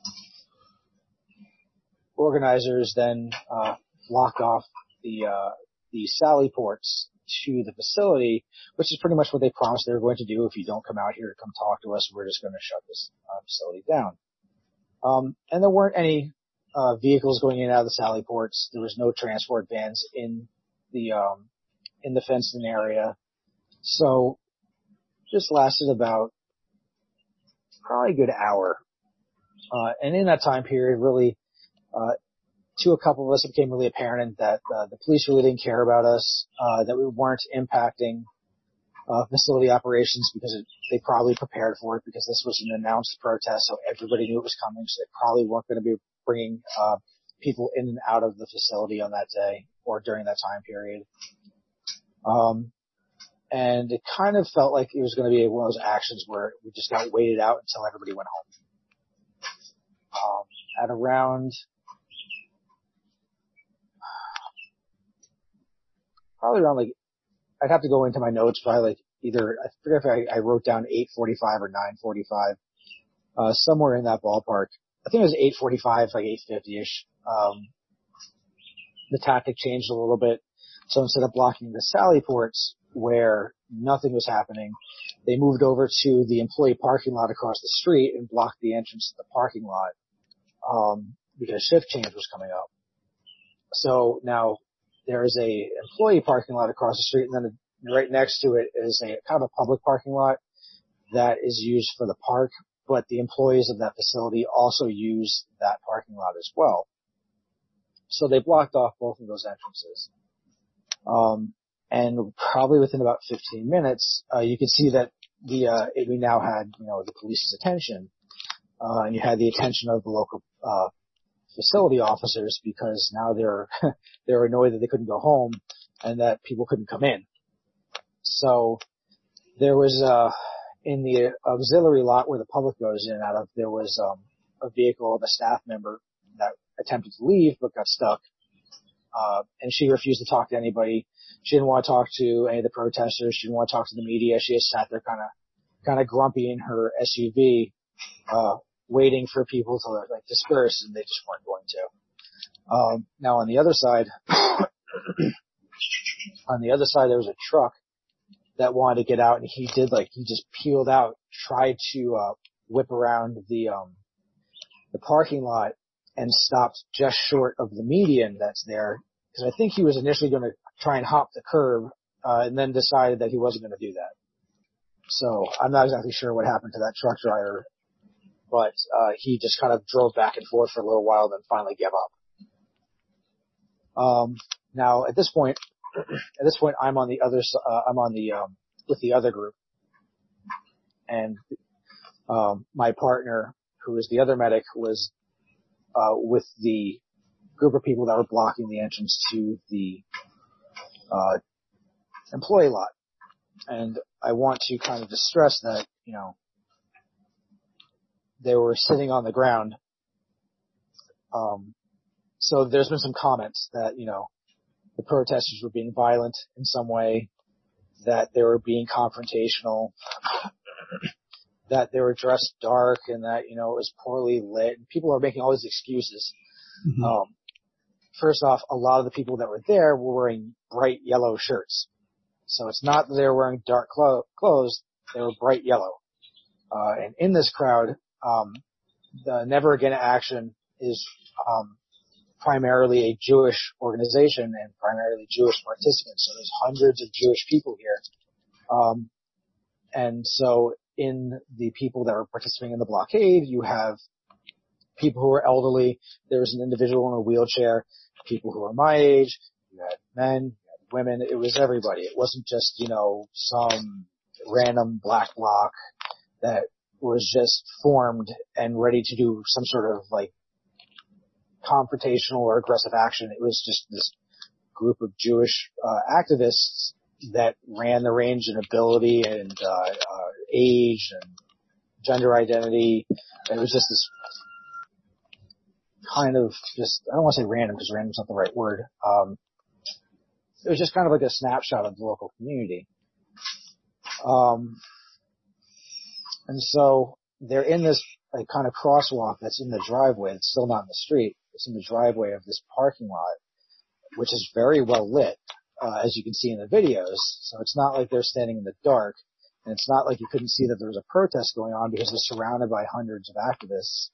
organizers then, uh, blocked off the, uh, the sally ports to the facility, which is pretty much what they promised they were going to do. If you don't come out here to come talk to us, we're just going to shut this uh, facility down. Um, and there weren't any uh, vehicles going in and out of the sally ports. There was no transport vans in the um, in the fenced-in area. So this lasted about probably a good hour. Uh, and in that time period, really, uh, to a couple of us, it became really apparent that uh, the police really didn't care about us, uh, that we weren't impacting uh, facility operations because it, they probably prepared for it because this was an announced protest, so everybody knew it was coming, so they probably weren't going to be bringing uh, people in and out of the facility on that day or during that time period. Um, and it kind of felt like it was going to be one of those actions where we just got waited out until everybody went home. Um, at around Probably around like, I'd have to go into my notes, probably like either, I forget if I, I wrote down eight forty-five or nine forty-five, uh, somewhere in that ballpark. I think it was eight forty-five, like eight fifty-ish. Um, the tactic changed a little bit. So instead of blocking the sally ports where nothing was happening, they moved over to the employee parking lot across the street and blocked the entrance to the parking lot, um, because shift change was coming up. So now, there is a employee parking lot across the street, and then right next to it is a kind of a public parking lot that is used for the park, but the employees of that facility also use that parking lot as well. So they blocked off both of those entrances. Um, and probably within about fifteen minutes, uh, you could see that the, uh, it, we now had, you know, the police's attention, uh, and you had the attention of the local, uh, facility officers because now they're they're annoyed that they couldn't go home and that people couldn't come in. So there was uh in the auxiliary lot where the public goes in and out of, there was um a vehicle of a staff member that attempted to leave but got stuck. Uh and she refused to talk to anybody. She didn't want to talk to any of the protesters. She didn't want to talk to the media. She just sat there kind of kind of grumpy in her S U V, uh waiting for people to like disperse, and they just weren't going to. Um, now on the other side, on the other side there was a truck that wanted to get out, and he did like he just peeled out, tried to uh, whip around the um, the parking lot, and stopped just short of the median that's there, because I think he was initially going to try and hop the curb, uh, and then decided that he wasn't going to do that. So I'm not exactly sure what happened to that truck driver. But uh, he just kind of drove back and forth for a little while, then finally gave up. Um, now, at this point, at this point, I'm on the other, uh, I'm on the um, with the other group, and um, my partner, who is the other medic, was uh, with the group of people that were blocking the entrance to the uh, employee lot. And I want to kind of just stress that, you know, they were sitting on the ground. Um, so there's been some comments that, you know, the protesters were being violent in some way, that they were being confrontational, that they were dressed dark, and that, you know, it was poorly lit. And people are making all these excuses. Mm-hmm. Um, first off, a lot of the people that were there were wearing bright yellow shirts. So it's not that they were wearing dark clo- clothes, they were bright yellow. Uh, and in this crowd, Um, the Never Again Action is um, primarily a Jewish organization and primarily Jewish participants. So there's hundreds of Jewish people here. Um, and so in the people that are participating in the blockade, you have people who are elderly. There was an individual in a wheelchair, people who are my age, you had men, you had women. It was everybody. It wasn't just, you know, some random black bloc that was just formed and ready to do some sort of like confrontational or aggressive action. It was just this group of Jewish uh, activists that ran the range in ability and uh, uh, age and gender identity. And it was just this kind of just, I don't want to say random because random's not the right word. Um, it was just kind of like a snapshot of the local community. Um, and so they're in this like kind of crosswalk that's in the driveway. It's still not in the street. It's in the driveway of this parking lot, which is very well lit, uh, as you can see in the videos. So it's not like they're standing in the dark, and it's not like you couldn't see that there was a protest going on because they're surrounded by hundreds of activists.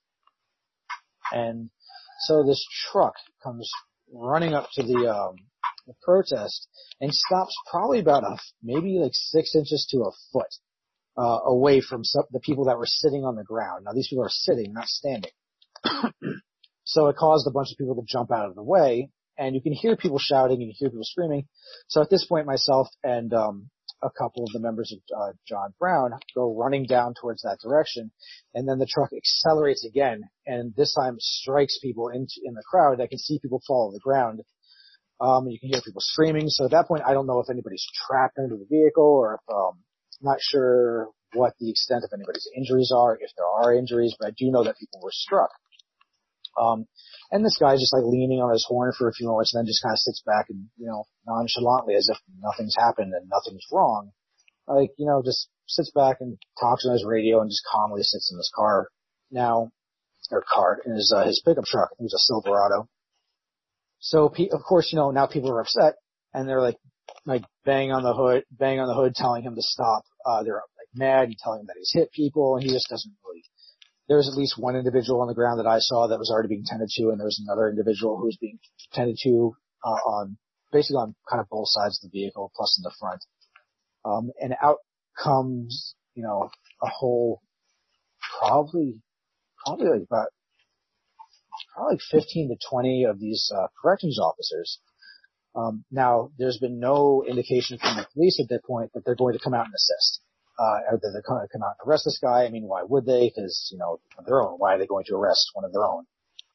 And so this truck comes running up to the, um, the protest and stops probably about a, maybe like six inches to a foot, uh, away from some, the people that were sitting on the ground. Now these people are sitting, not standing. So it caused a bunch of people to jump out of the way, and you can hear people shouting and you hear people screaming. So at this point, myself and, um, a couple of the members of uh, John Brown go running down towards that direction, and then the truck accelerates again, and this time strikes people in, in the crowd. I can see people fall to the ground. Um, and you can hear people screaming. So at that point, I don't know if anybody's trapped under the vehicle or if, um, I'm not sure what the extent of anybody's injuries are, if there are injuries, but I do know that people were struck. Um, and this guy's just like leaning on his horn for a few moments and then just kind of sits back and, you know, nonchalantly as if nothing's happened and nothing's wrong. Like, you know, just sits back and talks on his radio and just calmly sits in his car. Now, or car, in his, uh, his pickup truck. It was a Silverado. So, of course, you know, now people are upset and they're like, like bang on the hood, bang on the hood telling him to stop. Uh, they're like mad and telling him that he's hit people and he just doesn't really. There was at least one individual on the ground that I saw that was already being tended to, and there was another individual who was being tended to uh, on basically on kind of both sides of the vehicle, plus in the front. Um, and out comes, you know, a whole probably probably like about probably like fifteen to twenty of these uh, corrections officers. Um, now, there's been no indication from the police at that point that they're going to come out and assist. Uh, or that they're going to come out and arrest this guy. I mean, why would they? Because, you know, of their own. Why are they going to arrest one of their own?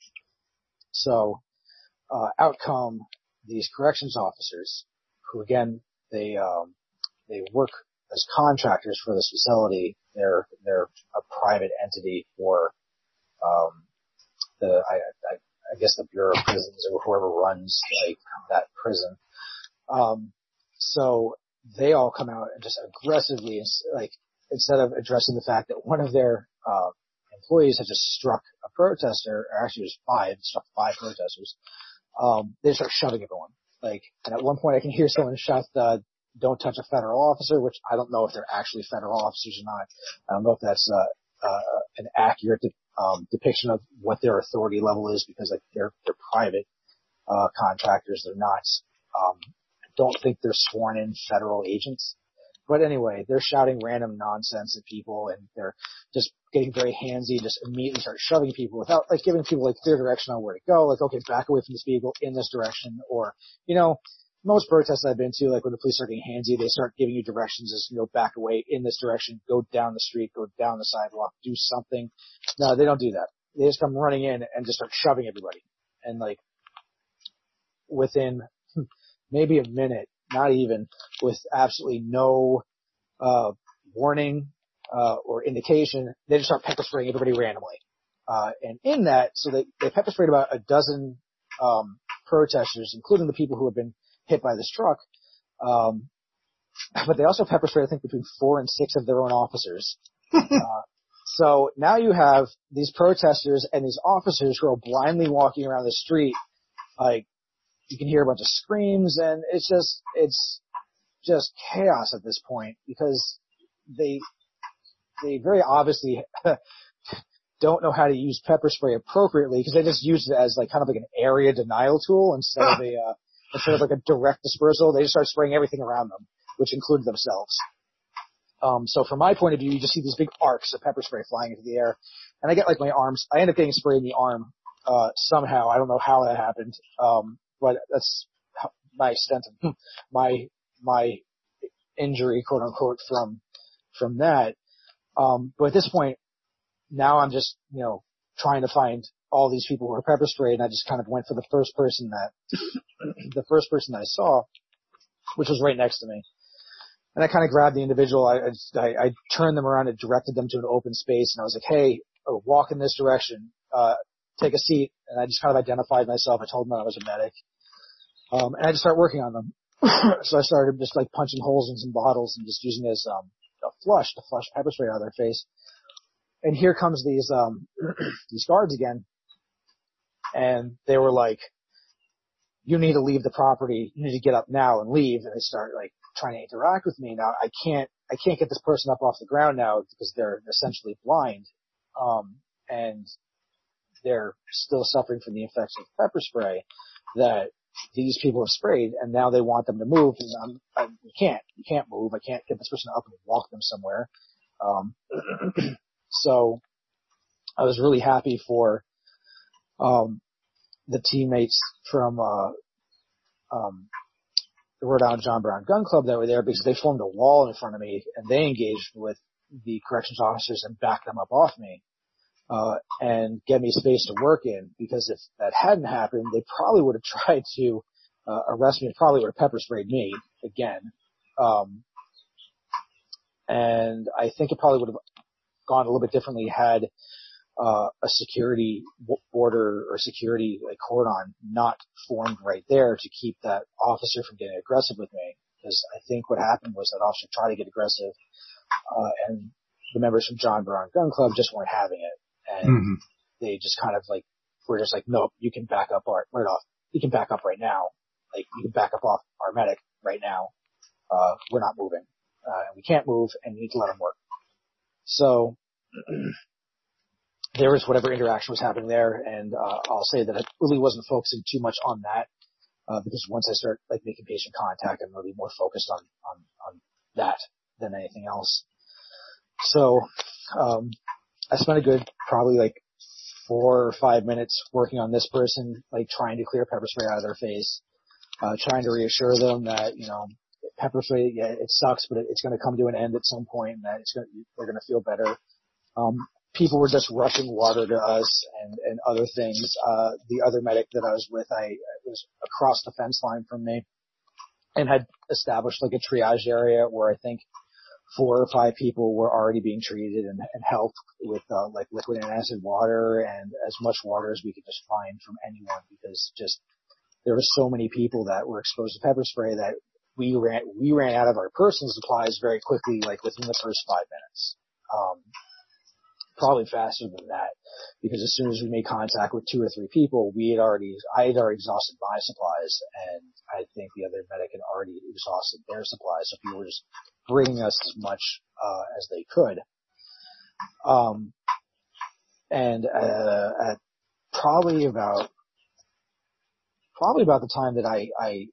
So, uh, out come these corrections officers who, again, they, um, they work as contractors for this facility. They're, they're a private entity for, um, the, I, I, I guess the Bureau of Prisons or whoever runs, like, that prison. Um, so, they all come out and just aggressively, like, instead of addressing the fact that one of their uh, employees had just struck a protester, or actually it was five, struck five protesters, um, they start shoving everyone. Like, and at one point I can hear someone shout, uh, "Don't touch a federal officer," which I don't know if they're actually federal officers or not. I don't know if that's uh, uh, an accurate de- um, depiction of what their authority level is because, like, they're they're private uh, contractors. They're not. Um, don't think they're sworn in federal agents. But anyway, they're shouting random nonsense at people and they're just getting very handsy, just immediately start shoving people without like giving people like clear direction on where to go. Like, okay, back away from this vehicle in this direction. Or, you know, most protests I've been to, like when the police are getting handsy, they start giving you directions as, you know, back away in this direction, go down the street, go down the sidewalk, do something. No, they don't do that. They just come running in and just start shoving everybody. And like within maybe a minute, not even, with absolutely no uh warning uh or indication, they just start pepper spraying everybody randomly. Uh and in that, so they, they pepper sprayed about a dozen um protesters, including the people who have been hit by this truck. Um but they also pepper sprayed, I think, between four and six of their own officers. uh So now you have these protesters and these officers who are blindly walking around the street, like, you can hear a bunch of screams, and it's just, it's just chaos at this point because they, they very obviously don't know how to use pepper spray appropriately because they just use it as like kind of like an area denial tool instead of a, uh, instead of like a direct dispersal. They just start spraying everything around them, which included themselves. Um, so from my point of view, you just see these big arcs of pepper spray flying into the air, and I get like my arms, I end up getting sprayed in the arm, uh, somehow. I don't know how that happened. Um, But that's my extent of my, my injury, quote unquote, from, from that. Um, but at this point, now I'm just, you know, trying to find all these people who are pepper sprayed, and I just kind of went for the first person that, the first person I saw, which was right next to me. And I kind of grabbed the individual. I, I, I turned them around and directed them to an open space, and I was like, "Hey, walk in this direction." Uh, take a seat, and I just kind of identified myself. I told them that I was a medic. Um, and I just started working on them. So I started just like punching holes in some bottles and just using it as, um, a flush to flush pepper spray out of their face. And here comes these, um, these guards again. And they were like, you need to leave the property. You need to get up now and leave. And they start like trying to interact with me. Now I can't, I can't get this person up off the ground now because they're essentially blind. Um, and they're still suffering from the effects of pepper spray that these people have sprayed, and now they want them to move. And I'm, I, you can't, you can't move. I can't get this person up and walk them somewhere. Um, so I was really happy for, um, the teammates from, uh, um, the Rhode Island John Brown Gun Club that were there, because they formed a wall in front of me and they engaged with the corrections officers and backed them up off me. Uh, and get me space to work in, because if that hadn't happened, they probably would have tried to, uh, arrest me. They probably would have pepper sprayed me again. Um, and I think it probably would have gone a little bit differently had, uh, a security border or security like cordon not formed right there to keep that officer from getting aggressive with me. Because I think what happened was that officer tried to get aggressive, uh, and the members from John Brown Gun Club just weren't having it. And mm-hmm. they just kind of like, were just like, nope, you can back up our, right off. You can back up right now. Like, you can back up off our medic right now. Uh, we're not moving. Uh, we can't move, and you need to let them work. So, there was whatever interaction was happening there, and, uh, I'll say that I really wasn't focusing too much on that, uh, because once I start, like, making patient contact, I'm really more focused on, on, on that than anything else. So, um, I spent a good probably like four or five minutes working on this person, like trying to clear pepper spray out of their face, uh, trying to reassure them that, you know, pepper spray, yeah, it sucks, but it, it's going to come to an end at some point, and that it's going to, they're going to feel better. Um, people were just rushing water to us and, and other things. Uh, the other medic that I was with, I it was across the fence line from me and had established like a triage area where I think four or five people were already being treated and, and helped with, uh, like liquid and acid water and as much water as we could just find from anyone, because just, there were so many people that were exposed to pepper spray that we ran, we ran out of our personal supplies very quickly, like within the first five minutes. Um, probably faster than that, because as soon as we made contact with two or three people, we had already, I had already exhausted my supplies, and I think the other medic had already exhausted their supplies, so people were just bringing us as much, uh, as they could. Um, and, uh, at probably about, probably about the time that I, I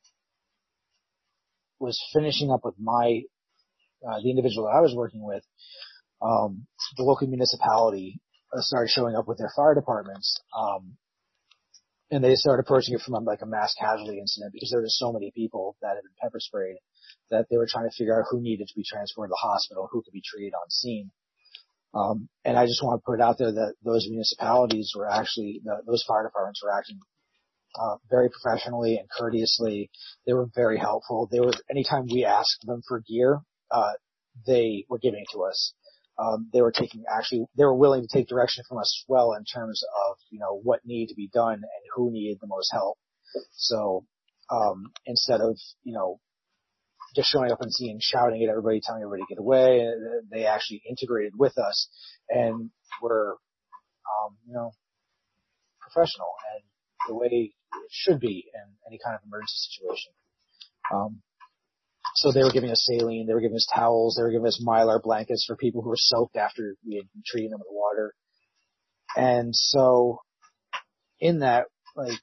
was finishing up with my, uh, the individual that I was working with, um, the local municipality started showing up with their fire departments, um, and they started approaching it from like a mass casualty incident, because there were so many people that had been pepper sprayed that they were trying to figure out who needed to be transported to the hospital, who could be treated on scene. Um, and I just want to put it out there that those municipalities were actually, the, those fire departments were acting uh, very professionally and courteously. They were very helpful. They were, anytime we asked them for gear, uh, they were giving it to us. Um, they were taking actually, they were willing to take direction from us as well in terms of, you know, what needed to be done and who needed the most help. So, um, instead of, you know, just showing up and seeing, shouting at everybody, telling everybody to get away, they actually integrated with us and were, um, you know, professional and the way it should be in any kind of emergency situation. Um, So they were giving us saline, they were giving us towels, they were giving us Mylar blankets for people who were soaked after we had been treating them with water. And so in that, like,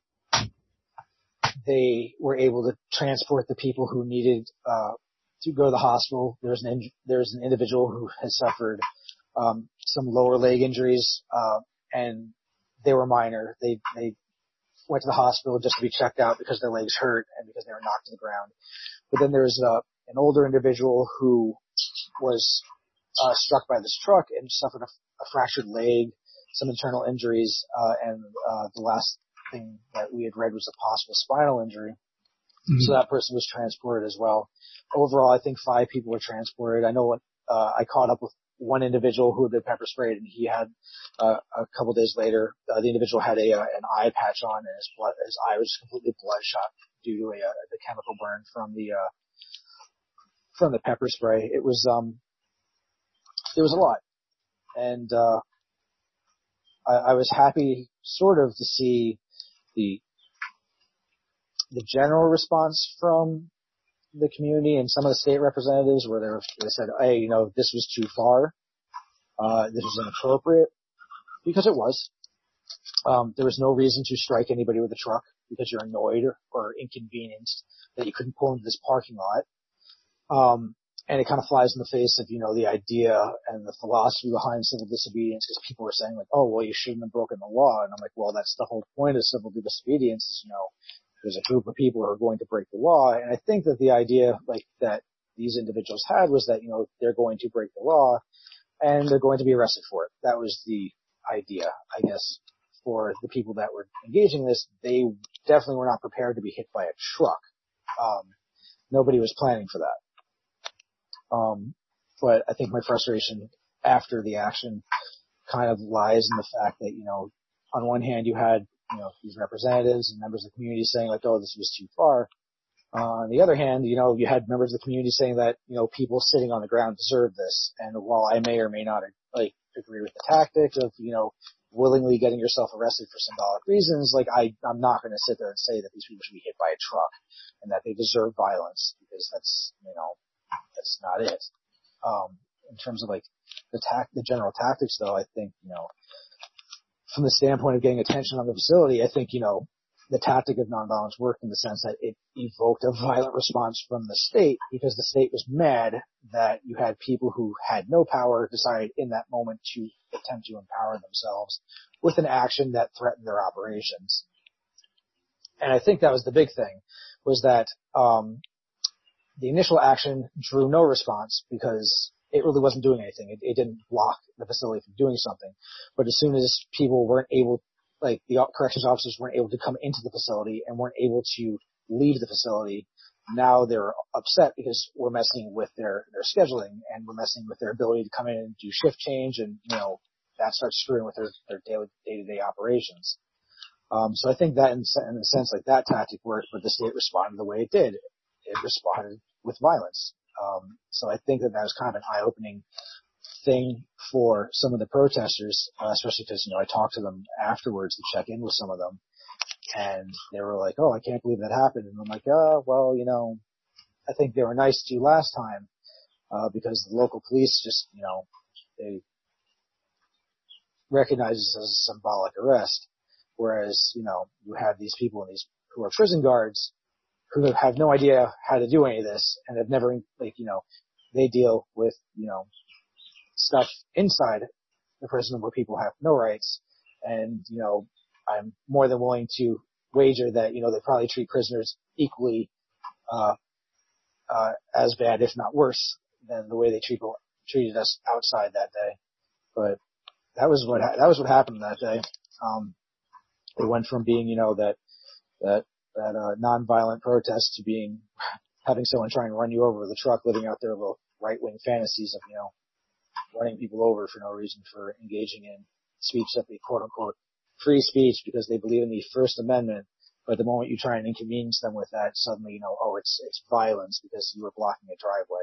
they were able to transport the people who needed, uh, to go to the hospital. There was an, in- there was an individual who had suffered, um, some lower leg injuries, uh, and they were minor. They, they went to the hospital just to be checked out because their legs hurt and because they were knocked to the ground. But then there's uh, an older individual who was uh, struck by this truck and suffered a, a fractured leg, some internal injuries, uh, and uh, the last thing that we had read was a possible spinal injury. Mm-hmm. So that person was transported as well. Overall, I think five people were transported. I know what uh, I caught up with one individual who had been pepper sprayed, and he had uh, a couple days later, uh, the individual had a uh, an eye patch on, and his blood, his eye was completely bloodshot due to a uh, the chemical burn from the uh, from the pepper spray. It was um, it was a lot, and uh, I, I was happy, sort of, to see the the general response from the community and some of the state representatives, where they, were, they said, hey, you know, this was too far. Uh, this was inappropriate, because it was. Um, there was no reason to strike anybody with a truck because you're annoyed or, or inconvenienced that you couldn't pull into this parking lot. Um, and it kind of flies in the face of, you know, the idea and the philosophy behind civil disobedience, because people were saying like, oh, well, you shouldn't have broken the law. And I'm like, well, that's the whole point of civil disobedience is, you know, there's a group of people who are going to break the law. And I think that the idea like that these individuals had was that, you know, they're going to break the law and they're going to be arrested for it. That was the idea, I guess, for the people that were engaging in this. They definitely were not prepared to be hit by a truck. Um, nobody was planning for that. Um, but I think my frustration after the action kind of lies in the fact that, you know, on one hand you had, you know, these representatives and members of the community saying like, oh, this was too far. Uh, on the other hand, you know, you had members of the community saying that, you know, people sitting on the ground deserve this. And while I may or may not, like, agree with the tactic of, you know, willingly getting yourself arrested for symbolic reasons, like, I, I'm not going to sit there and say that these people should be hit by a truck and that they deserve violence, because that's, you know, that's not it. Um, in terms of, like, the tac, the general tactics, though, I think, you know, from the standpoint of getting attention on the facility, I think, you know, the tactic of nonviolence worked in the sense that it evoked a violent response from the state, because the state was mad that you had people who had no power decide in that moment to attempt to empower themselves with an action that threatened their operations. And I think that was the big thing, was that um the initial action drew no response because it really wasn't doing anything. It, it didn't block the facility from doing something. But as soon as people weren't able, like the corrections officers weren't able to come into the facility and weren't able to leave the facility, now they're upset because we're messing with their, their scheduling and we're messing with their ability to come in and do shift change, and, you know, that starts screwing with their, their daily, day-to-day operations. Um, so I think that in, in a sense, like, that tactic worked, but the state responded the way it did. It responded with violence. Um, so I think that that was kind of an eye-opening thing for some of the protesters, uh, especially because, you know, I talked to them afterwards to check in with some of them, and they were like, oh, I can't believe that happened. And I'm like, oh, well, you know, I think they were nice to you last time, uh, because the local police just, you know, they recognize this as a symbolic arrest, whereas, you know, you have these people in these who are prison guards who have no idea how to do any of this and have never, like, you know, they deal with, you know, stuff inside the prison where people have no rights. And, you know, I'm more than willing to wager that, you know, they probably treat prisoners equally, uh, uh, as bad, if not worse, than the way they treat, treated us outside that day. But that was what, that was what happened that day. Um, it went from being, you know, that, that, that, uh, nonviolent protest to being, having someone try and run you over with a truck, living out their little right-wing fantasies of, you know, running people over for no reason, for engaging in speech that they quote unquote free speech because they believe in the First Amendment. But the moment you try and inconvenience them with that, suddenly, you know, oh, it's, it's violence because you were blocking a driveway.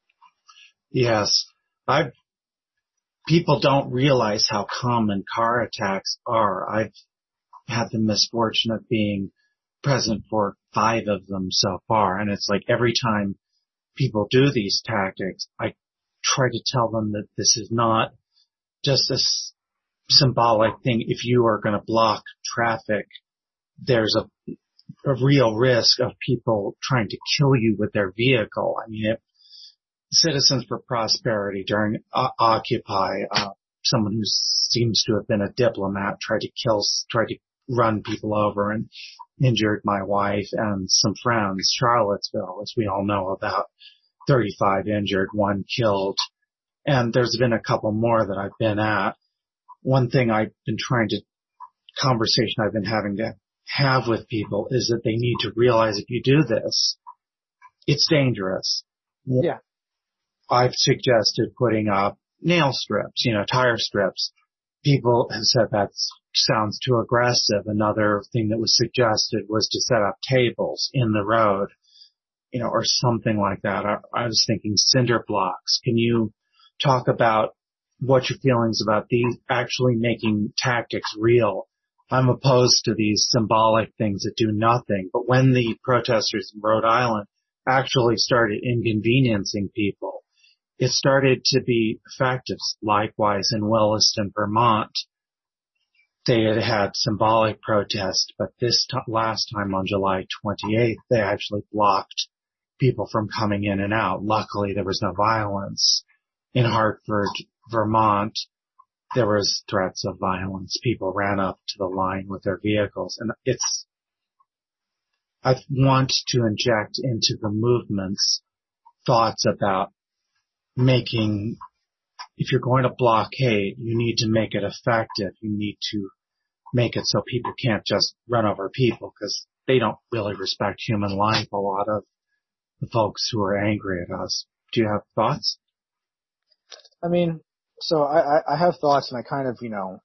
Yes. I, people don't realize how common car attacks are. I've had the misfortune of being present for five of them so far. And it's like every time people do these tactics, I try to tell them that this is not just a s- symbolic thing. If you are going to block traffic, there's a, a real risk of people trying to kill you with their vehicle. I mean, it, Citizens for Prosperity during uh, Occupy, uh, someone who seems to have been a diplomat tried to kill, tried to run people over and injured my wife and some friends. Charlottesville, as we all know about, thirty-five injured, one killed. And there's been a couple more that I've been at. One thing I've been trying to, conversation I've been having to have with people is that they need to realize if you do this, it's dangerous.
Yeah.
I've suggested putting up nail strips, you know, tire strips. People have said that sounds too aggressive. Another thing that was suggested was to set up tables in the road, you know, or something like that. I, I was thinking cinder blocks. Can you talk about what your feelings about these actually making tactics real? I'm opposed to these symbolic things that do nothing, but when the protesters in Rhode Island actually started inconveniencing people, it started to be effective. Likewise in Williston, Vermont, they had had symbolic protests, but this t- last time on July twenty-eighth, they actually blocked people from coming in and out. Luckily, there was no violence. In Hartford, Vermont, there was threats of violence. People ran up to the line with their vehicles, and it's, I want to inject into the movement's thoughts about making, if you're going to blockade, you need to make it effective. You need to make it so people can't just run over people, because they don't really respect human life, a lot of the folks who are angry at us. Do you have thoughts?
I mean, so I, I have thoughts, and I kind of, you know,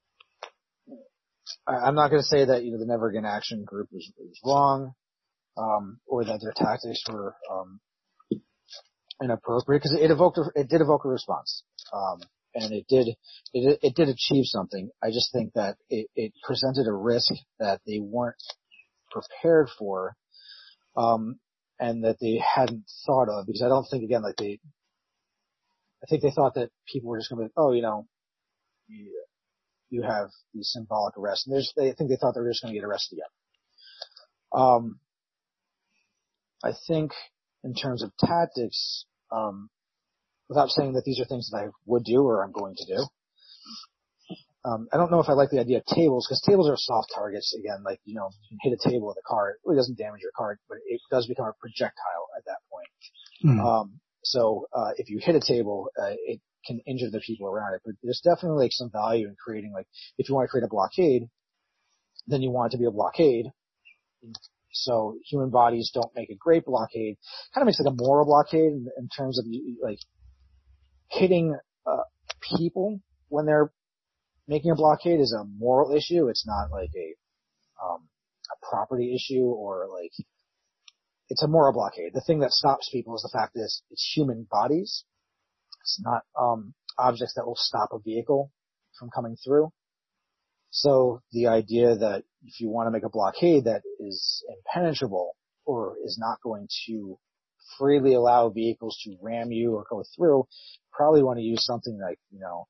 I, I'm not going to say that, you know, the Never Again Action group was, was wrong, um, or that their tactics were, um, inappropriate, because it evoked, a, it did evoke a response, um, and it did, it, it did achieve something. I just think that it, it presented a risk that they weren't prepared for, um, and that they hadn't thought of, because I don't think, again, like they, I think they thought that people were just going to be, oh, you know, you, you have these symbolic arrests. And there's, they I think they thought they were just going to get arrested again. Um, I think in terms of tactics, um, without saying that these are things that I would do or I'm going to do, um, I don't know if I like the idea of tables, because tables are soft targets. Again, like, you know, you can hit a table with a car. It really doesn't damage your car, but it does become a projectile at that point. Mm. Um, So, uh, if you hit a table, uh, it can injure the people around it, but there's definitely like some value in creating, like, if you want to create a blockade, then you want it to be a blockade. So human bodies don't make a great blockade. Kind of makes like a moral blockade in, in terms of like hitting, uh, people when they're making a blockade is a moral issue. It's not like a, um, a property issue or like, it's a moral blockade. The thing that stops people is the fact that it's, it's human bodies. It's not um, objects that will stop a vehicle from coming through. So the idea that if you want to make a blockade that is impenetrable or is not going to freely allow vehicles to ram you or go through, probably want to use something like, you know,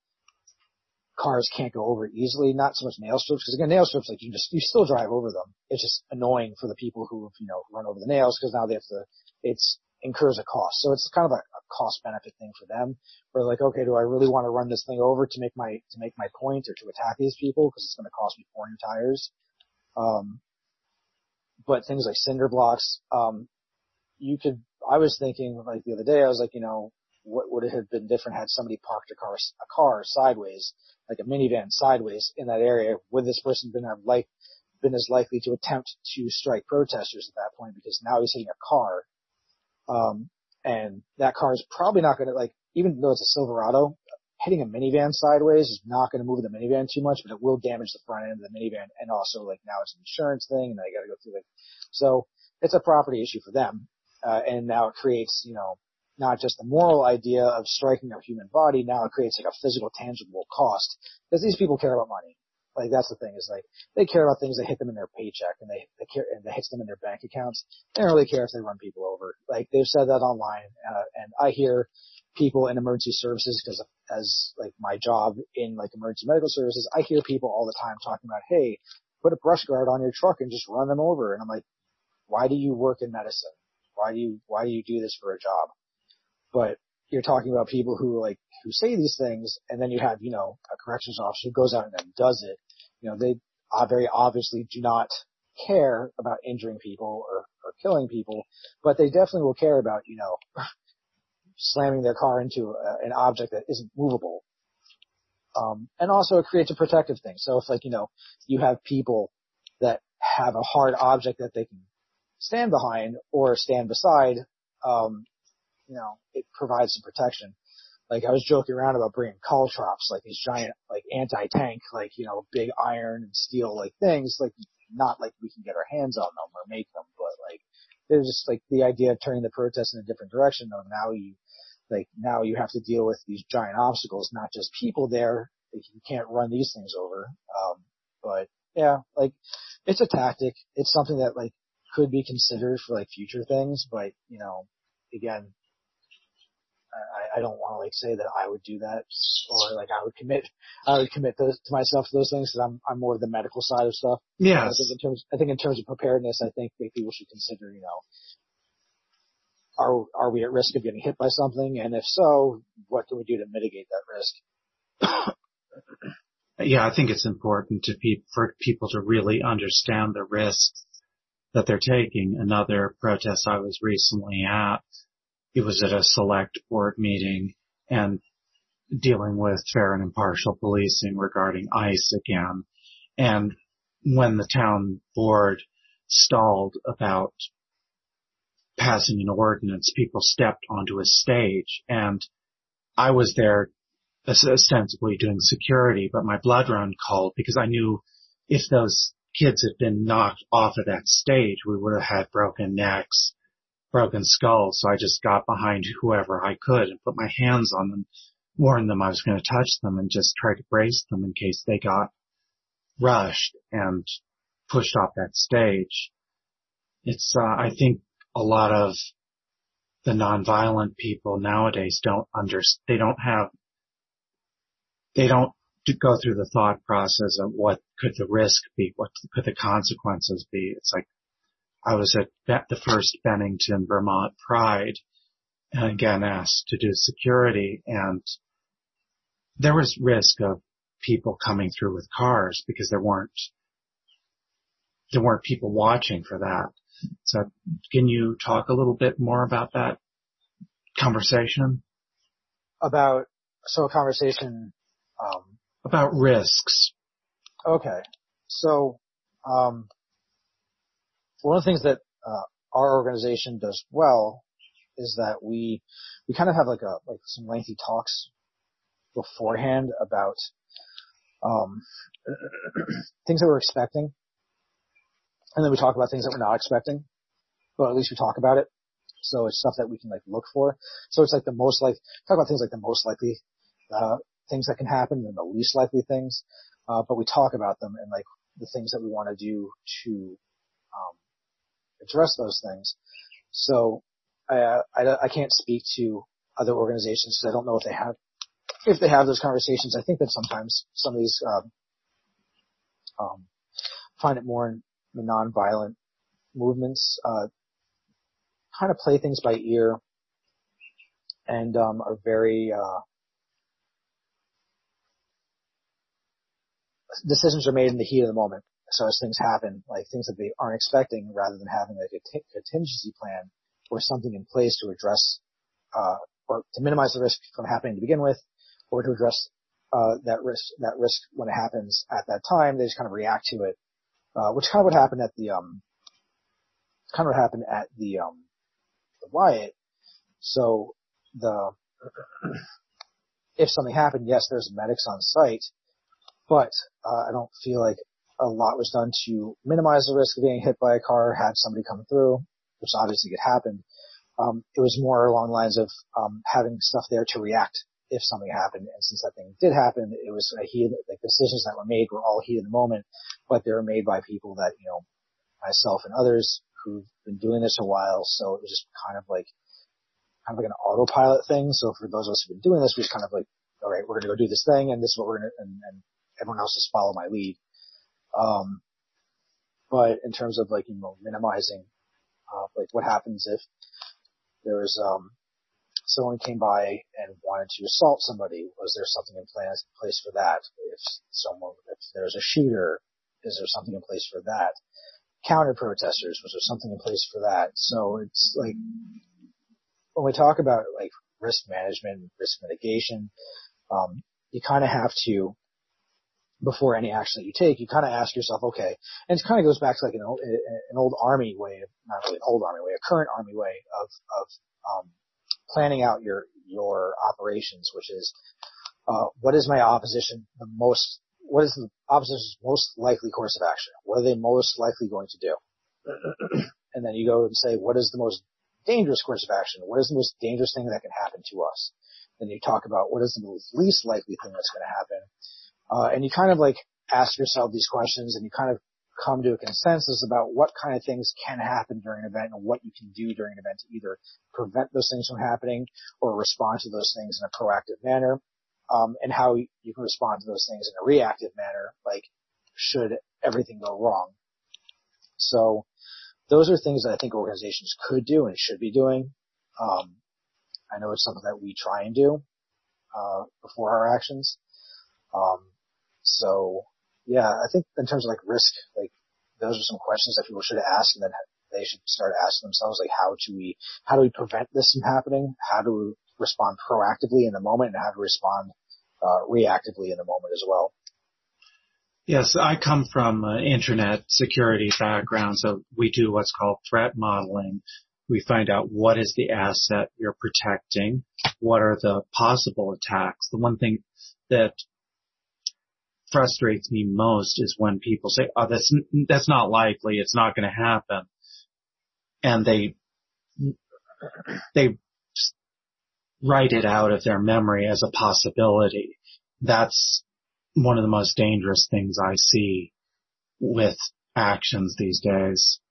cars can't go over easily, not so much nail strips, because again, nail strips, like, you just, you still drive over them. It's just annoying for the people who have, you know, run over the nails, because now they have to, it's, incurs a cost. So it's kind of a, a cost benefit thing for them, where like, okay, do I really want to run this thing over to make my, to make my point or to attack these people, because it's going to cost me four new tires. Um, but things like cinder blocks, um, you could, I was thinking, like, the other day, I was like, you know, what would it have been different had somebody parked a car, a car sideways, like a minivan sideways in that area? Would this person been have like, been as likely to attempt to strike protesters at that point? Because now he's hitting a car, um, and that car is probably not going to, like, even though it's a Silverado, hitting a minivan sideways is not going to move the minivan too much, but it will damage the front end of the minivan, and also, like, now it's an insurance thing, and now you got to go through like, so it's a property issue for them, uh, and now it creates, you know, not just the moral idea of striking a human body, now it creates like a physical, tangible cost, because these people care about money. Like, that's the thing, is like, they care about things that hit them in their paycheck, and they, they care, and that hits them in their bank accounts. They don't really care if they run people over. Like, they've said that online, uh, and I hear people in emergency services, because as like my job in like emergency medical services, I hear people all the time talking about, hey, put a brush guard on your truck and just run them over. And I'm like, why do you work in medicine? Why do you, why do you do this for a job? But you're talking about people who like, who say these things, and then you have, you know, a corrections officer who goes out and then does it. You know, they uh, very obviously do not care about injuring people or, or killing people, but they definitely will care about, you know, slamming their car into a, an object that isn't movable. Um, and also it creates a protective thing. So if, like, you know, you have people that have a hard object that they can stand behind or stand beside, um, you know, it provides some protection. like I was joking around about bringing caltrops, like these giant, like anti-tank, like, you know, big iron and steel, like things, like not like we can get our hands on them or make them, but like, there's just like the idea of turning the protest in a different direction. Though now you, like now you have to deal with these giant obstacles, not just people there. Like, you can't run these things over. Um, but yeah, like it's a tactic. It's something that like could be considered for like future things, but you know, again, I, I don't want to like say that I would do that or like I would commit, I would commit those, to myself to those things because I'm, I'm more of the medical side of stuff.
Yes.
I think in terms, I think in terms of preparedness, I think that people should consider, you know, are, are we at risk of getting hit by something? And if so, what can we do to mitigate that risk?
Yeah, I think it's important to pe- for people to really understand the risks that they're taking. Another protest I was recently at, it was at a select board meeting and dealing with fair and impartial policing regarding ICE again. And when the town board stalled about passing an ordinance, people stepped onto a stage, and I was there ostensibly doing security, but my blood run cold because I knew if those kids had been knocked off of that stage, we would have had broken necks, broken skulls. So I just got behind whoever I could and put my hands on them, warned them I was going to touch them, and just tried to brace them in case they got rushed and pushed off that stage. It's, uh, I think a lot of the nonviolent people nowadays don't under, they don't have, they don't go through the thought process of what could the risk be, what could the consequences be. It's like, I was at the first Bennington, Vermont Pride, and again asked to do security, and there was risk of people coming through with cars because there weren't, there weren't people watching for that. So can you talk a little bit more about that conversation?
About, so a conversation, um,
about risks.
Okay. So, um, one of the things that, uh, our organization does well is that we, we kind of have like a, like some lengthy talks beforehand about, um, things that we're expecting. And then we talk about things that we're not expecting, but at least we talk about it. So it's stuff that we can like look for. So it's like the most like, talk about things like the most likely, uh, things that can happen and the least likely things. Uh, but we talk about them and like the things that we want to do to, um, address those things. So I, uh, I, I can't speak to other organizations because I don't know if they have, if they have those conversations. I think that sometimes some of these, um, um, find it more in the nonviolent movements, uh, kind of play things by ear and, um, are very, uh, decisions are made in the heat of the moment. So as things happen, like things that they aren't expecting, rather than having like a t- contingency plan or something in place to address, uh, or to minimize the risk from happening to begin with, or to address, uh, that risk, that risk when it happens at that time, they just kind of react to it, uh, which kind of what happened at the, um, kind of what happened at the, um, the riot. So the, if something happened, yes, there's medics on site, but, uh, I don't feel like a lot was done to minimize the risk of being hit by a car, have somebody come through, which obviously could happen. Um, it was more along the lines of, um, having stuff there to react if something happened. And since that thing did happen, it was a heat, like decisions that were made were all heat of the moment, but they were made by people that, you know, myself and others who've been doing this a while. So it was just kind of like, kind of like an autopilot thing. So for those of us who've been doing this, we just kind of like, all right, we're going to go do this thing, and this is what we're going to, and, and everyone else just follow my lead. Um, but in terms of like, you know, minimizing, uh, like what happens if there was, um, someone came by and wanted to assault somebody, was there something in place, place for that? If someone, if there's a shooter, is there something in place for that? Counter protesters, was there something in place for that? So it's like, when we talk about like risk management, risk mitigation, um, you kind of have to, before any action that you take, you kind of ask yourself, okay, and it kind of goes back to like an old, an old army way, of, not really an old army way, a current army way of, of, um, planning out your, your operations, which is, uh, what is my opposition the most, what is the opposition's most likely course of action? What are they most likely going to do? And then you go and say, what is the most dangerous course of action? What is the most dangerous thing that can happen to us? Then you talk about what is the most least likely thing that's going to happen. Uh, and you kind of like ask yourself these questions, and you kind of come to a consensus about what kind of things can happen during an event and what you can do during an event to either prevent those things from happening or respond to those things in a proactive manner, um, and how you can respond to those things in a reactive manner, like should everything go wrong. So those are things that I think organizations could do and should be doing. Um, I know it's something that we try and do uh, before our actions. Um, so yeah, I think in terms of like risk, like those are some questions that people should ask, and then they should start asking themselves, like, how do we, how do we prevent this from happening? How do we respond proactively in the moment, and how to respond uh, reactively in the moment as well?
Yes, I come from an internet security background, so we do what's called threat modeling. We find out what is the asset you're protecting, what are the possible attacks. The one thing that frustrates me most is when people say, oh, that's, that's not likely, it's not going to happen. And they, they write it out of their memory as a possibility. That's one of the most dangerous things I see with actions these days.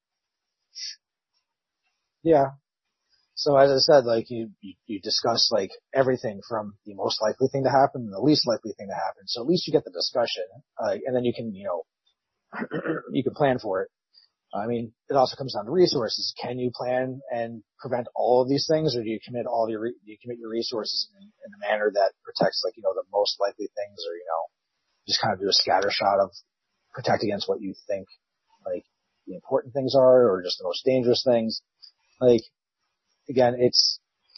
Yeah. So as I said, like you, you, you discuss like everything from the most likely thing to happen and the least likely thing to happen. So at least you get the discussion, uh, and then you can, you know, you can plan for it. I mean, it also comes down to resources. Can you plan and prevent all of these things, or do you commit all your, re- do you commit your resources in, in a manner that protects, like, you know, the most likely things, or, you know, just kind of do a scatter shot of protect against what you think, like, the important things are, or just the most dangerous things? Like, again, it's,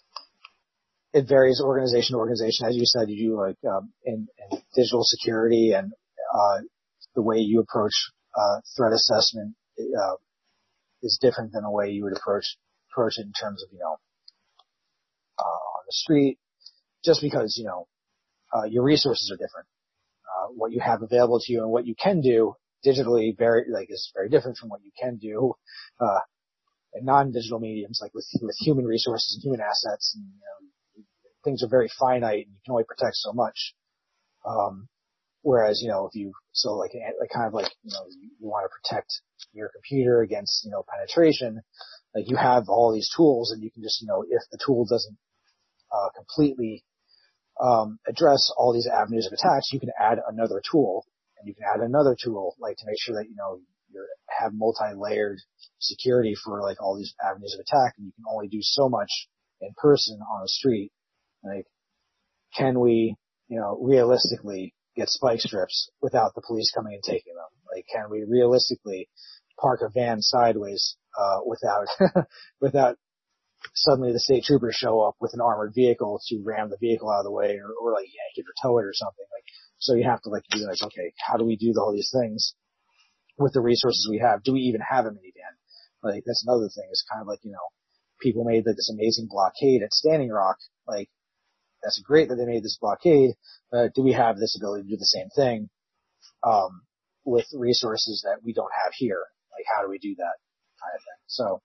it varies organization to organization. As you said, you do like, um, in, in digital security, and, uh, the way you approach, uh, threat assessment, uh, is different than the way you would approach, approach it in terms of, you know, uh, on the street, just because, you know, uh, your resources are different. Uh, what you have available to you and what you can do digitally very, like, is very different from what you can do, uh, in non-digital mediums, like with, with human resources and human assets, and, you know, things are very finite, and you can only protect so much. Um, whereas, you know, if you, so like, like kind of like, you know, you, you want to protect your computer against, you know, penetration, like you have all these tools, and you can just, you know, if the tool doesn't, uh, completely, um, address all these avenues of attacks, you can add another tool, and you can add another tool, like to make sure that, you know, you have multi-layered security for like all these avenues of attack, and you can only do so much in person on the street. Like, can we, you know, realistically get spike strips without the police coming and taking them? Like, can we realistically park a van sideways, uh, without, without suddenly the state troopers show up with an armored vehicle to ram the vehicle out of the way, or, or like yank it or tow it or something? Like, so you have to like be like, okay, how do we do all these things with the resources we have? Do we even have a minivan? Like, that's another thing. It's kind of like, you know, people made like this amazing blockade at Standing Rock. Like, that's great that they made this blockade. Uh, do we have this ability to do the same thing, um, with resources that we don't have here? Like, how do we do that kind of thing? So,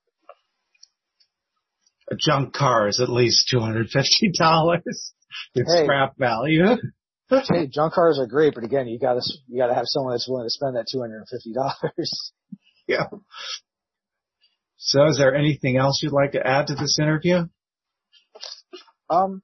a junk car is at least two hundred fifty dollars. It's
hey,
scrap value.
Hey, junk cars are great, but again, you gotta, you gotta have someone that's willing to spend that two hundred fifty dollars.
Yeah. So is there anything else you'd like to add to this interview?
Um,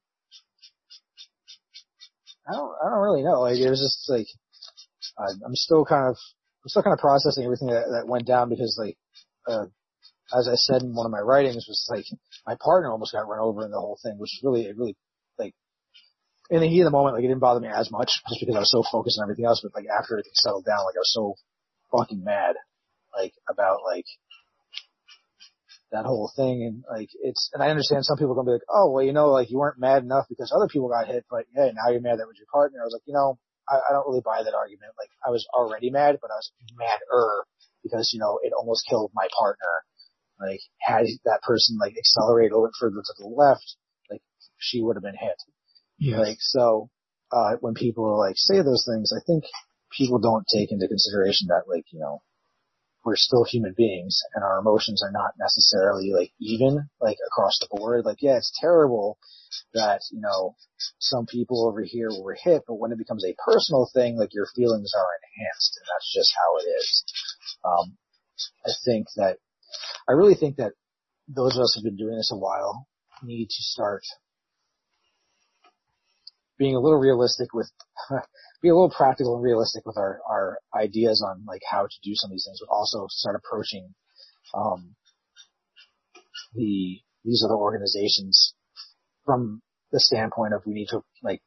I don't, I don't really know. Like, it was just like, I, I'm still kind of, I'm still kind of processing everything that, that went down, because like, uh, as I said in one of my writings, was like, my partner almost got run over in the whole thing, which really, it really, like, in the heat of the moment, like, it didn't bother me as much, just because I was so focused on everything else, but like, after everything settled down, like, I was so fucking mad, like, about like, that whole thing. And like, it's, and I understand some people are going to be like, oh, well, you know, like, you weren't mad enough because other people got hit, but yeah, now you're mad that was your partner. I was like, you know, I, I don't really buy that argument. Like, I was already mad, but I was madder because, you know, it almost killed my partner. Like, had that person like accelerated a little bit further to the left, like she would have been hit.
Yes.
Like, so, uh, when people like say those things, I think people don't take into consideration that, like, you know, we're still human beings and our emotions are not necessarily like even, like across the board. Like, yeah, it's terrible that, you know, some people over here were hit, but when it becomes a personal thing, like your feelings are enhanced, and that's just how it is. Um, I think that, I really think that those of us who've been doing this a while need to start being a little realistic with, be a little practical and realistic with our, our ideas on like how to do some of these things, but also start approaching, um, the, these other organizations from the standpoint of we need to like,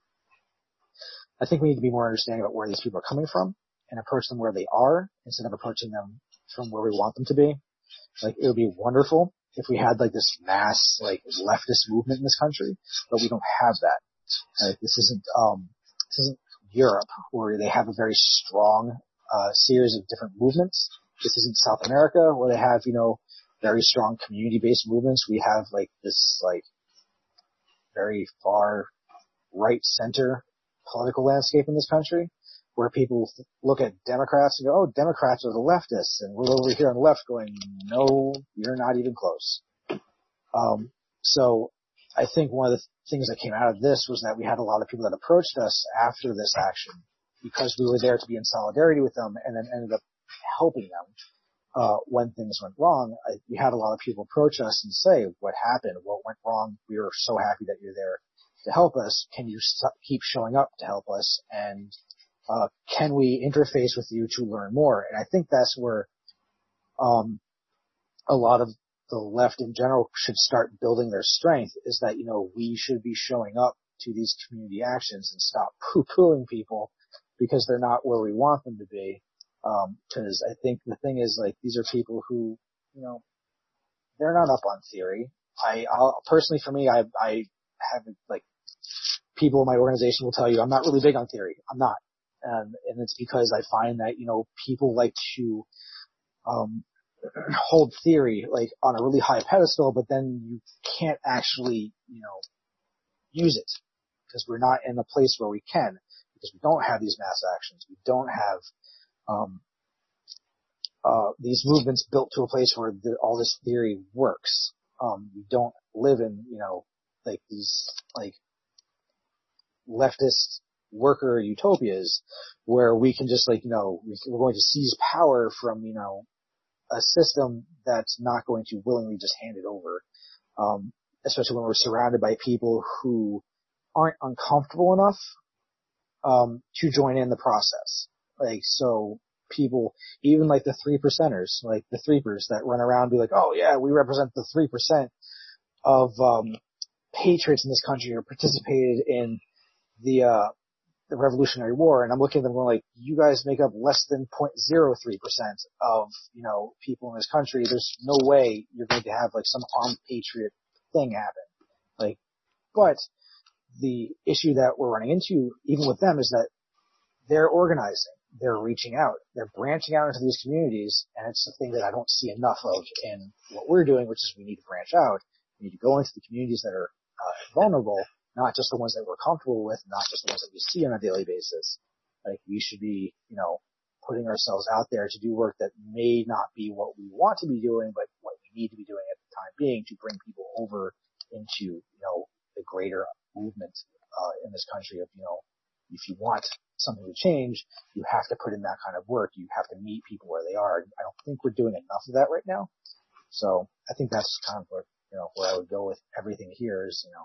I think we need to be more understanding about where these people are coming from and approach them where they are instead of approaching them from where we want them to be. Like, it would be wonderful if we had like this mass, like leftist movement in this country, but we don't have that. Like, this isn't, um, this isn't Europe where they have a very strong, uh, series of different movements. This isn't South America where they have, you know, very strong community-based movements. We have like this, like, very far right center political landscape in this country where people look at Democrats and go, oh, Democrats are the leftists. And we're over here on the left going, no, you're not even close. Um, so I think one of the things that came out of this was that we had a lot of people that approached us after this action because we were there to be in solidarity with them and then ended up helping them. Uh, when things went wrong, I, we had a lot of people approach us and say, what happened? What went wrong? We were so happy that you're there to help us. Can you st- keep showing up to help us? And, uh, can we interface with you to learn more? And I think that's where, um, a lot of the left in general should start building their strength is that, you know, we should be showing up to these community actions and stop poo-pooing people because they're not where we want them to be. Um, cause I think the thing is like, these are people who, you know, they're not up on theory. I, I'll, personally for me, I, I have like people in my organization will tell you I'm not really big on theory. I'm not. Um, and it's because I find that, you know, people like to, um, hold theory like on a really high pedestal, but then you can't actually, you know, use it because we're not in a place where we can because we don't have these mass actions. We don't have, Um, uh, these movements built to a place where the, all this theory works. Um, we don't live in, you know, like these, like, leftist worker utopias where we can just like, you know, we're going to seize power from, you know, a system that's not going to willingly just hand it over. Um, especially when we're surrounded by people who aren't uncomfortable enough, um, to join in the process. Like, so people, even like the three percenters, like the threepers that run around and be like, oh yeah, we represent the three percent of, um, patriots in this country who participated in the, uh, the Revolutionary War. And I'm looking at them going like, you guys make up less than zero point zero three percent of, you know, people in this country. There's no way you're going to have like some armed patriot thing happen. Like, but the issue that we're running into, even with them, is that they're organizing. They're reaching out. They're branching out into these communities, and it's the thing that I don't see enough of in what we're doing, which is we need to branch out. We need to go into the communities that are uh, vulnerable, not just the ones that we're comfortable with, not just the ones that we see on a daily basis. Like, we should be, you know, putting ourselves out there to do work that may not be what we want to be doing, but what we need to be doing at the time being to bring people over into, you know, the greater movement uh, in this country of, you know, if you want something to change, you have to put in that kind of work. You have to meet people where they are. I don't think we're doing enough of that right now. So I think that's kind of what, you know, where I would go with everything here is, you know,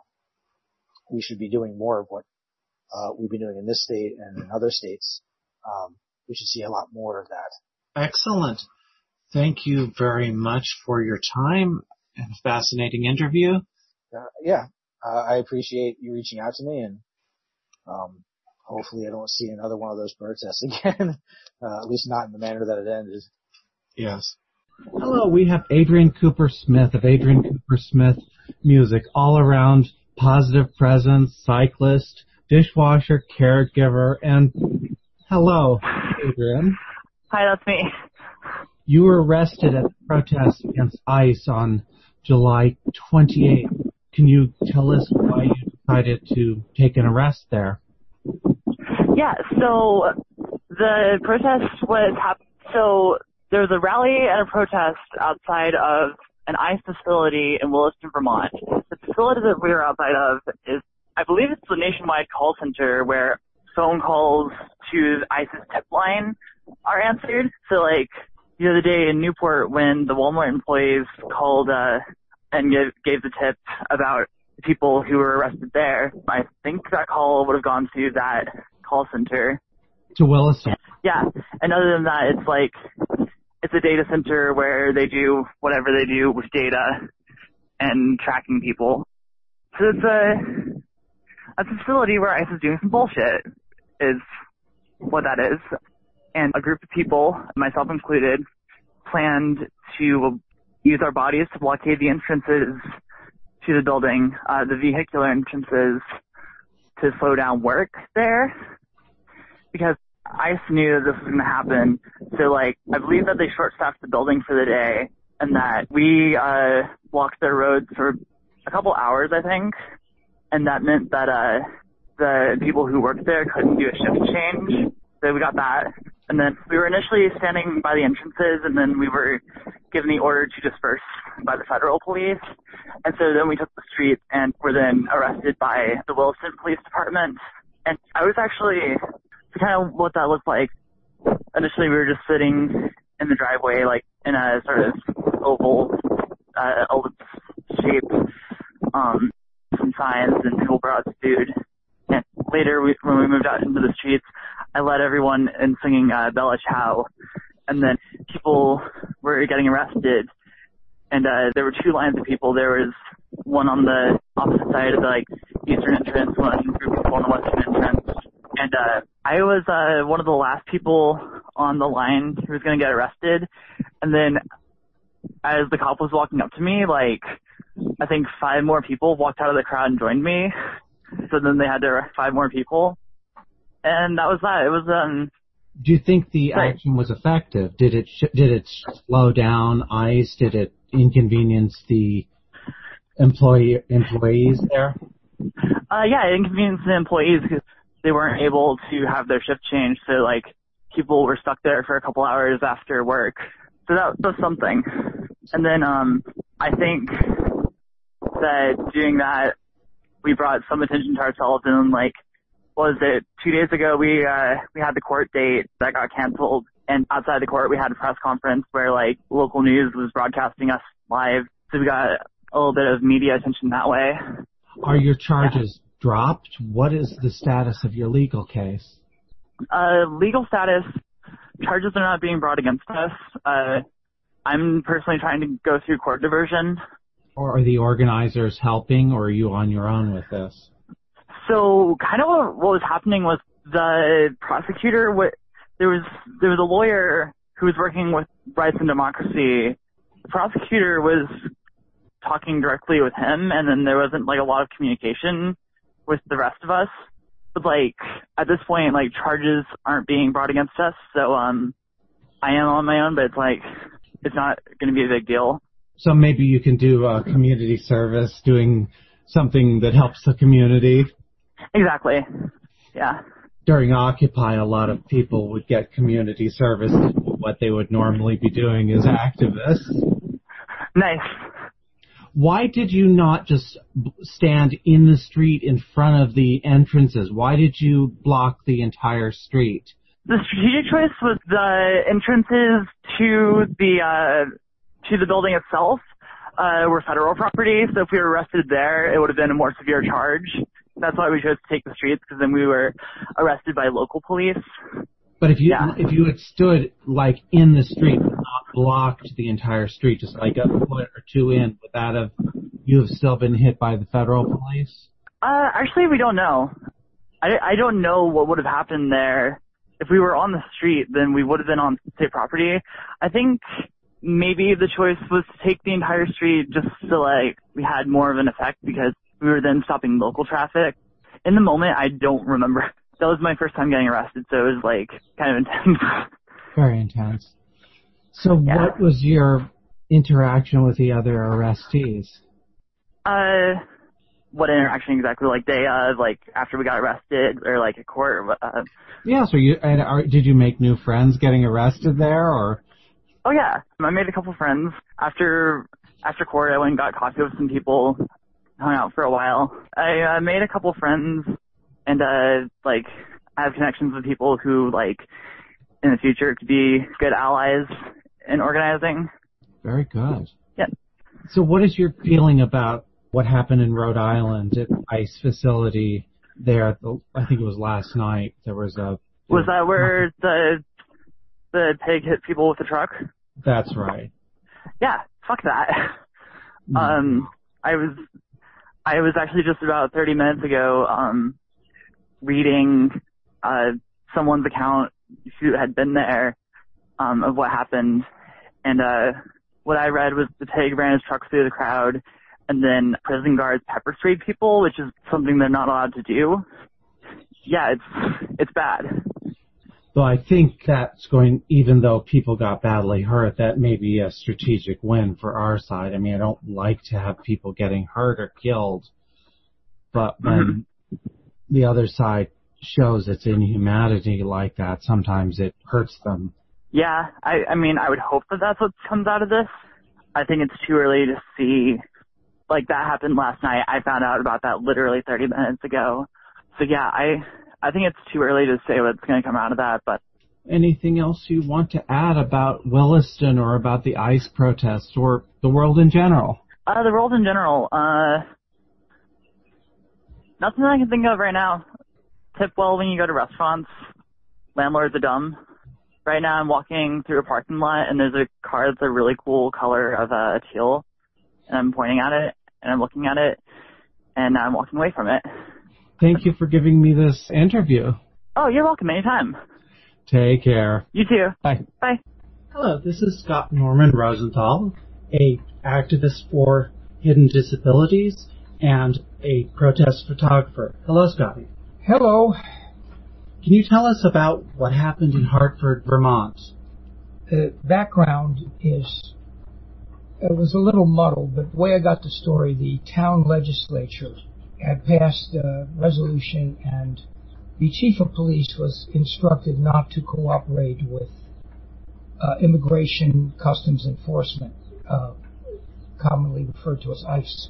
we should be doing more of what, uh, we've been doing in this state and in other states. Um, we should see a lot more of that.
Excellent. Thank you very much for your time and a fascinating interview.
Uh, yeah, uh, I appreciate you reaching out to me, and, um, hopefully I don't see another one of those protests again, uh, at least not in the manner that it ended.
Yes.
Hello, we have Adrian Cooper Smith of Adrian Cooper Smith Music, all around positive presence, cyclist, dishwasher, caregiver, and hello, Adrian.
Hi, that's me.
You were arrested at the protest against ICE on July twenty-eighth. Can you tell us why you decided to take an arrest there?
Yeah, so the protest was hap- so there was a rally and a protest outside of an ICE facility in Williston, Vermont. The facility that we were outside of is, I believe it's the nationwide call center where phone calls to ICE's tip line are answered. So like the other day in Newport when the Walmart employees called uh, and gave, gave the tip about the people who were arrested there, I think that call would have gone to that call center.
To Williston.
Yeah, and other than that, it's like, it's a data center where they do whatever they do with data and tracking people. So it's a, a facility where ICE is doing some bullshit, is what that is. And a group of people, myself included, planned to use our bodies to blockade the entrances to the building, uh, the vehicular entrances, to slow down work there. Because ICE knew that this was going to happen. So, like, I believe that they short-staffed the building for the day and that we uh blocked their roads for a couple hours, I think. And that meant that uh the people who worked there couldn't do a shift change. So we got that. And then we were initially standing by the entrances, and then we were given the order to disperse by the federal police. And so then we took the street and were then arrested by the Williston Police Department. And I was actually... kind of what that looked like. Initially, we were just sitting in the driveway, like in a sort of oval, uh, ellipse shape, um, some signs, and people brought us food. And later, we, when we moved out into the streets, I led everyone in singing uh, Bella Ciao, and then people were getting arrested. And uh, there were two lines of people. There was one on the opposite side of the like eastern entrance, one group of people on the western entrance. And uh I was uh one of the last people on the line who was going to get arrested. And then as the cop was walking up to me, like, I think five more people walked out of the crowd and joined me. So then they had to arrest five more people. And that was that. It was, um...
Do you think the
right.
action was effective? Did it sh- did it slow down ICE? Did it inconvenience the employee employees there?
Uh, yeah, it inconvenienced the employees because they weren't able to have their shift changed, so like people were stuck there for a couple hours after work. So that was something. And then um I think that doing that we brought some attention to ourselves, and like what was it, two days ago we uh we had the court date that got canceled, and outside the court we had a press conference where like local news was broadcasting us live. So we got a little bit of media attention that way.
Are your charges yeah. dropped? What is the status of your legal case?
Uh, legal status, charges are not being brought against us. Uh, I'm personally trying to go through court diversion.
Or are the organizers helping, or are you on your own with this?
So kind of what, what was happening was the prosecutor, what, there was, there was a lawyer who was working with Rights and Democracy. The prosecutor was talking directly with him, and then there wasn't like a lot of communication with the rest of us. But like at this point, like charges aren't being brought against us, so um, I am on my own, but it's like it's not going to be a big deal.
So maybe you can do uh, community service, doing something that helps the community.
Exactly. Yeah.
During Occupy, a lot of people would get community service. What they would normally be doing is activists.
Nice.
Why did you not just stand in the street in front of the entrances? Why did you block the entire street?
The strategic choice was the entrances to the uh, to the building itself uh, were federal property. So if we were arrested there, it would have been a more severe charge. That's why we chose to take the streets, because then we were arrested by local police.
But if you
yeah.
if you had stood like in the street, not blocked the entire street, just like a foot or two in, would that have you have still been hit by the federal police?
Uh, actually, we don't know. I, I don't know what would have happened there. If we were on the street, then we would have been on state property. I think maybe the choice was to take the entire street just so like we had more of an effect, because we were then stopping local traffic. In the moment, I don't remember. That was my first time getting arrested, so it was like kind of intense.
Very intense. So
yeah.
What was your interaction with the other arrestees?
Uh, what interaction exactly, like day of, like after we got arrested, or like at court? Uh,
yeah, so you, and are, did you make new friends getting arrested there, or?
Oh yeah, I made a couple friends. After, after court, I went and got coffee with some people, hung out for a while. I uh, made a couple friends, and uh, like, I have connections with people who, like, in the future could be good allies in organizing.
Very good.
Yeah.
So what is your feeling about what happened in Rhode Island at the ICE facility there? I think it was last night. There was a...
Was that where the the pig hit people with the truck?
That's right.
Yeah, fuck that.
Mm-hmm.
Um, I was I was actually just about thirty minutes ago um, reading uh, someone's account who had been there um, of what happened, and uh, what I read was the pig ran his truck through the crowd, and then prison guards pepper sprayed people, which is something they're not allowed to do. Yeah, it's it's bad.
So I think that's going, even though people got badly hurt, that may be a strategic win for our side. I mean, I don't like to have people getting hurt or killed, but when mm-hmm. the other side shows its inhumanity like that, sometimes it hurts them.
Yeah, I, I mean, I would hope that that's what comes out of this. I think it's too early to see. Like, that happened last night. I found out about that literally thirty minutes ago. So yeah, I... I think it's too early to say what's going to come out of that, but...
Anything else you want to add about Williston or about the ICE protests or the world in general?
Uh, the world in general, uh... nothing I can think of right now. Tip well when you go to restaurants. Landlords are dumb. Right now I'm walking through a parking lot and there's a car that's a really cool color of uh, teal. And I'm pointing at it, and I'm looking at it, and I'm walking away from it.
Thank you for giving me this interview.
Oh, you're welcome. Anytime.
Take care.
You too.
Bye.
Bye.
Hello, this is Scott Norman Rosenthal, a activist for hidden disabilities and a protest photographer. Hello, Scotty.
Hello.
Can you tell us about what happened in Hartford, Vermont?
The background is, it was a little muddled, but the way I got the story, the town legislature had passed a resolution, and the chief of police was instructed not to cooperate with uh, Immigration Customs Enforcement, uh, commonly referred to as ICE.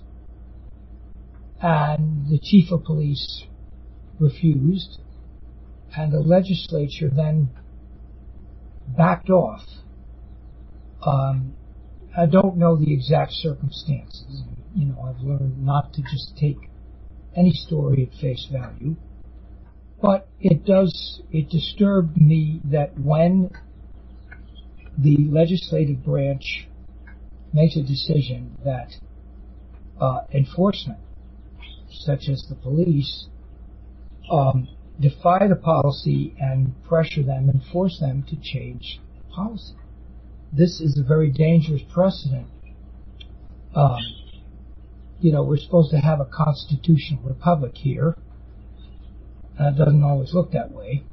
And the chief of police refused, and the legislature then backed off. Um, I don't know the exact circumstances. You know, I've learned not to just take any story at face value, but it does, it disturbed me that when the legislative branch makes a decision that uh, enforcement, such as the police, um, defy the policy and pressure them and force them to change policy. This is a very dangerous precedent. Um, You know, we're supposed to have a constitutional republic here. Uh, it doesn't always look that way.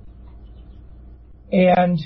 And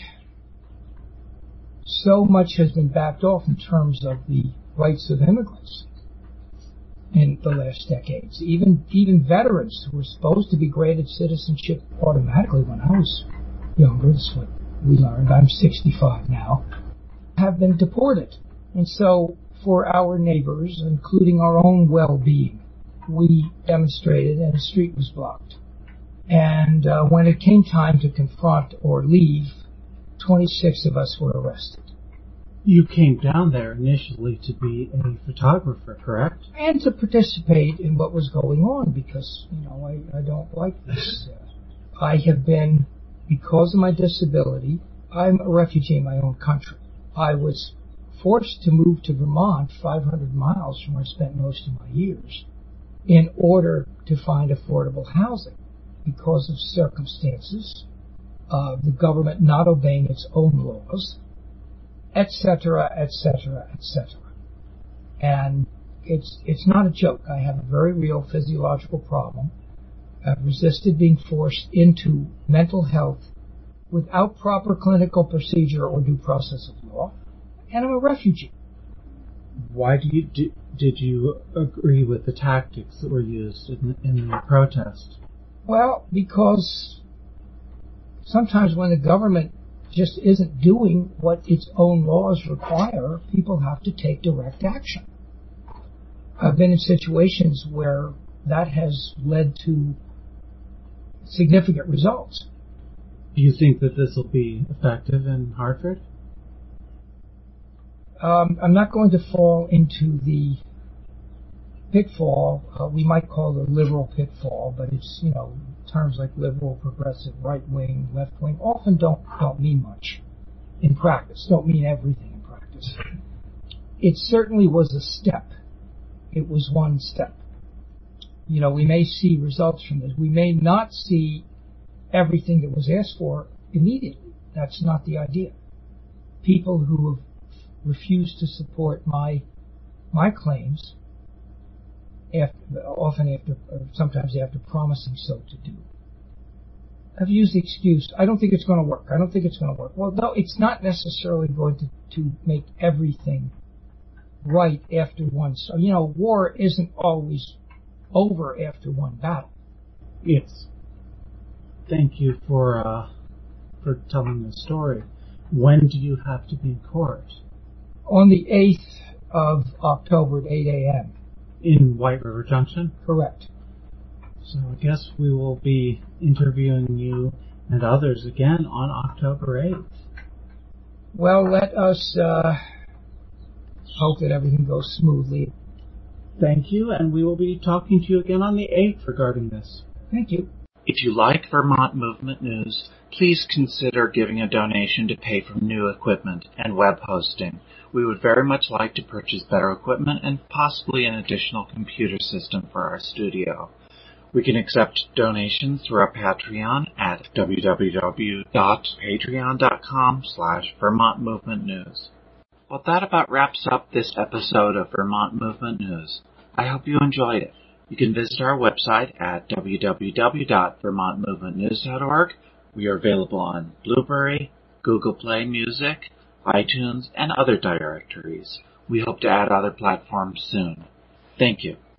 so much has been backed off in terms of the rights of immigrants in the last decades. Even even veterans who were supposed to be granted citizenship automatically when I was younger, that's what we learned, I'm sixty-five now, have been deported. And so for our neighbors, including our own well-being, we demonstrated and the street was blocked. And uh, when it came time to confront or leave, twenty-six of us were arrested.
You came down there initially to be a photographer, correct?
And to participate in what was going on because, you know, I, I don't like this. Uh, I have been, because of my disability, I'm a refugee in my own country. I was forced to move to Vermont, five hundred miles from where I spent most of my years, in order to find affordable housing because of circumstances, uh, the government not obeying its own laws, et cetera, et cetera, et cetera. And it's it's not a joke. I have a very real physiological problem. I've resisted being forced into mental health without proper clinical procedure or due process of law. And I'm a refugee.
Why do you do, did you agree with the tactics that were used in, in the protest?
Well, because sometimes when the government just isn't doing what its own laws require, people have to take direct action. I've been in situations where that has led to significant results.
Do you think that this will be effective in Hartford?
Um, I'm not going to fall into the pitfall, uh, we might call it a liberal pitfall, but it's, you know, terms like liberal, progressive, right wing, left wing often don't, don't mean much in practice, don't mean everything in practice. It certainly was a step. It was one step. You know, we may see results from this. We may not see everything that was asked for immediately. That's not the idea. People who have refused to support my my claims, after, often after, sometimes after promising so to do, I've used the excuse, I don't think it's going to work. I don't think it's going to work. Well, no, it's not necessarily going to, to make everything right after one. So, you know, war isn't always over after one battle.
Yes. Thank you for uh, for telling the story. When do you have to be in court?
On the eighth of October at eight a.m.
In White River Junction?
Correct.
So I guess we will be interviewing you and others again on October eighth.
Well, let us uh, hope that everything goes smoothly.
Thank you, and we will be talking to you again on the eighth regarding this.
Thank you.
If you like Vermont Movement News, please consider giving a donation to pay for new equipment and web hosting. We would very much like to purchase better equipment and possibly an additional computer system for our studio. We can accept donations through our Patreon at w w w dot patreon dot com slash Vermont Movement News. Well, that about wraps up this episode of Vermont Movement News. I hope you enjoyed it. You can visit our website at w w w dot vermont movement news dot org. We are available on Blueberry, Google Play Music, iTunes, and other directories. We hope to add other platforms soon. Thank you.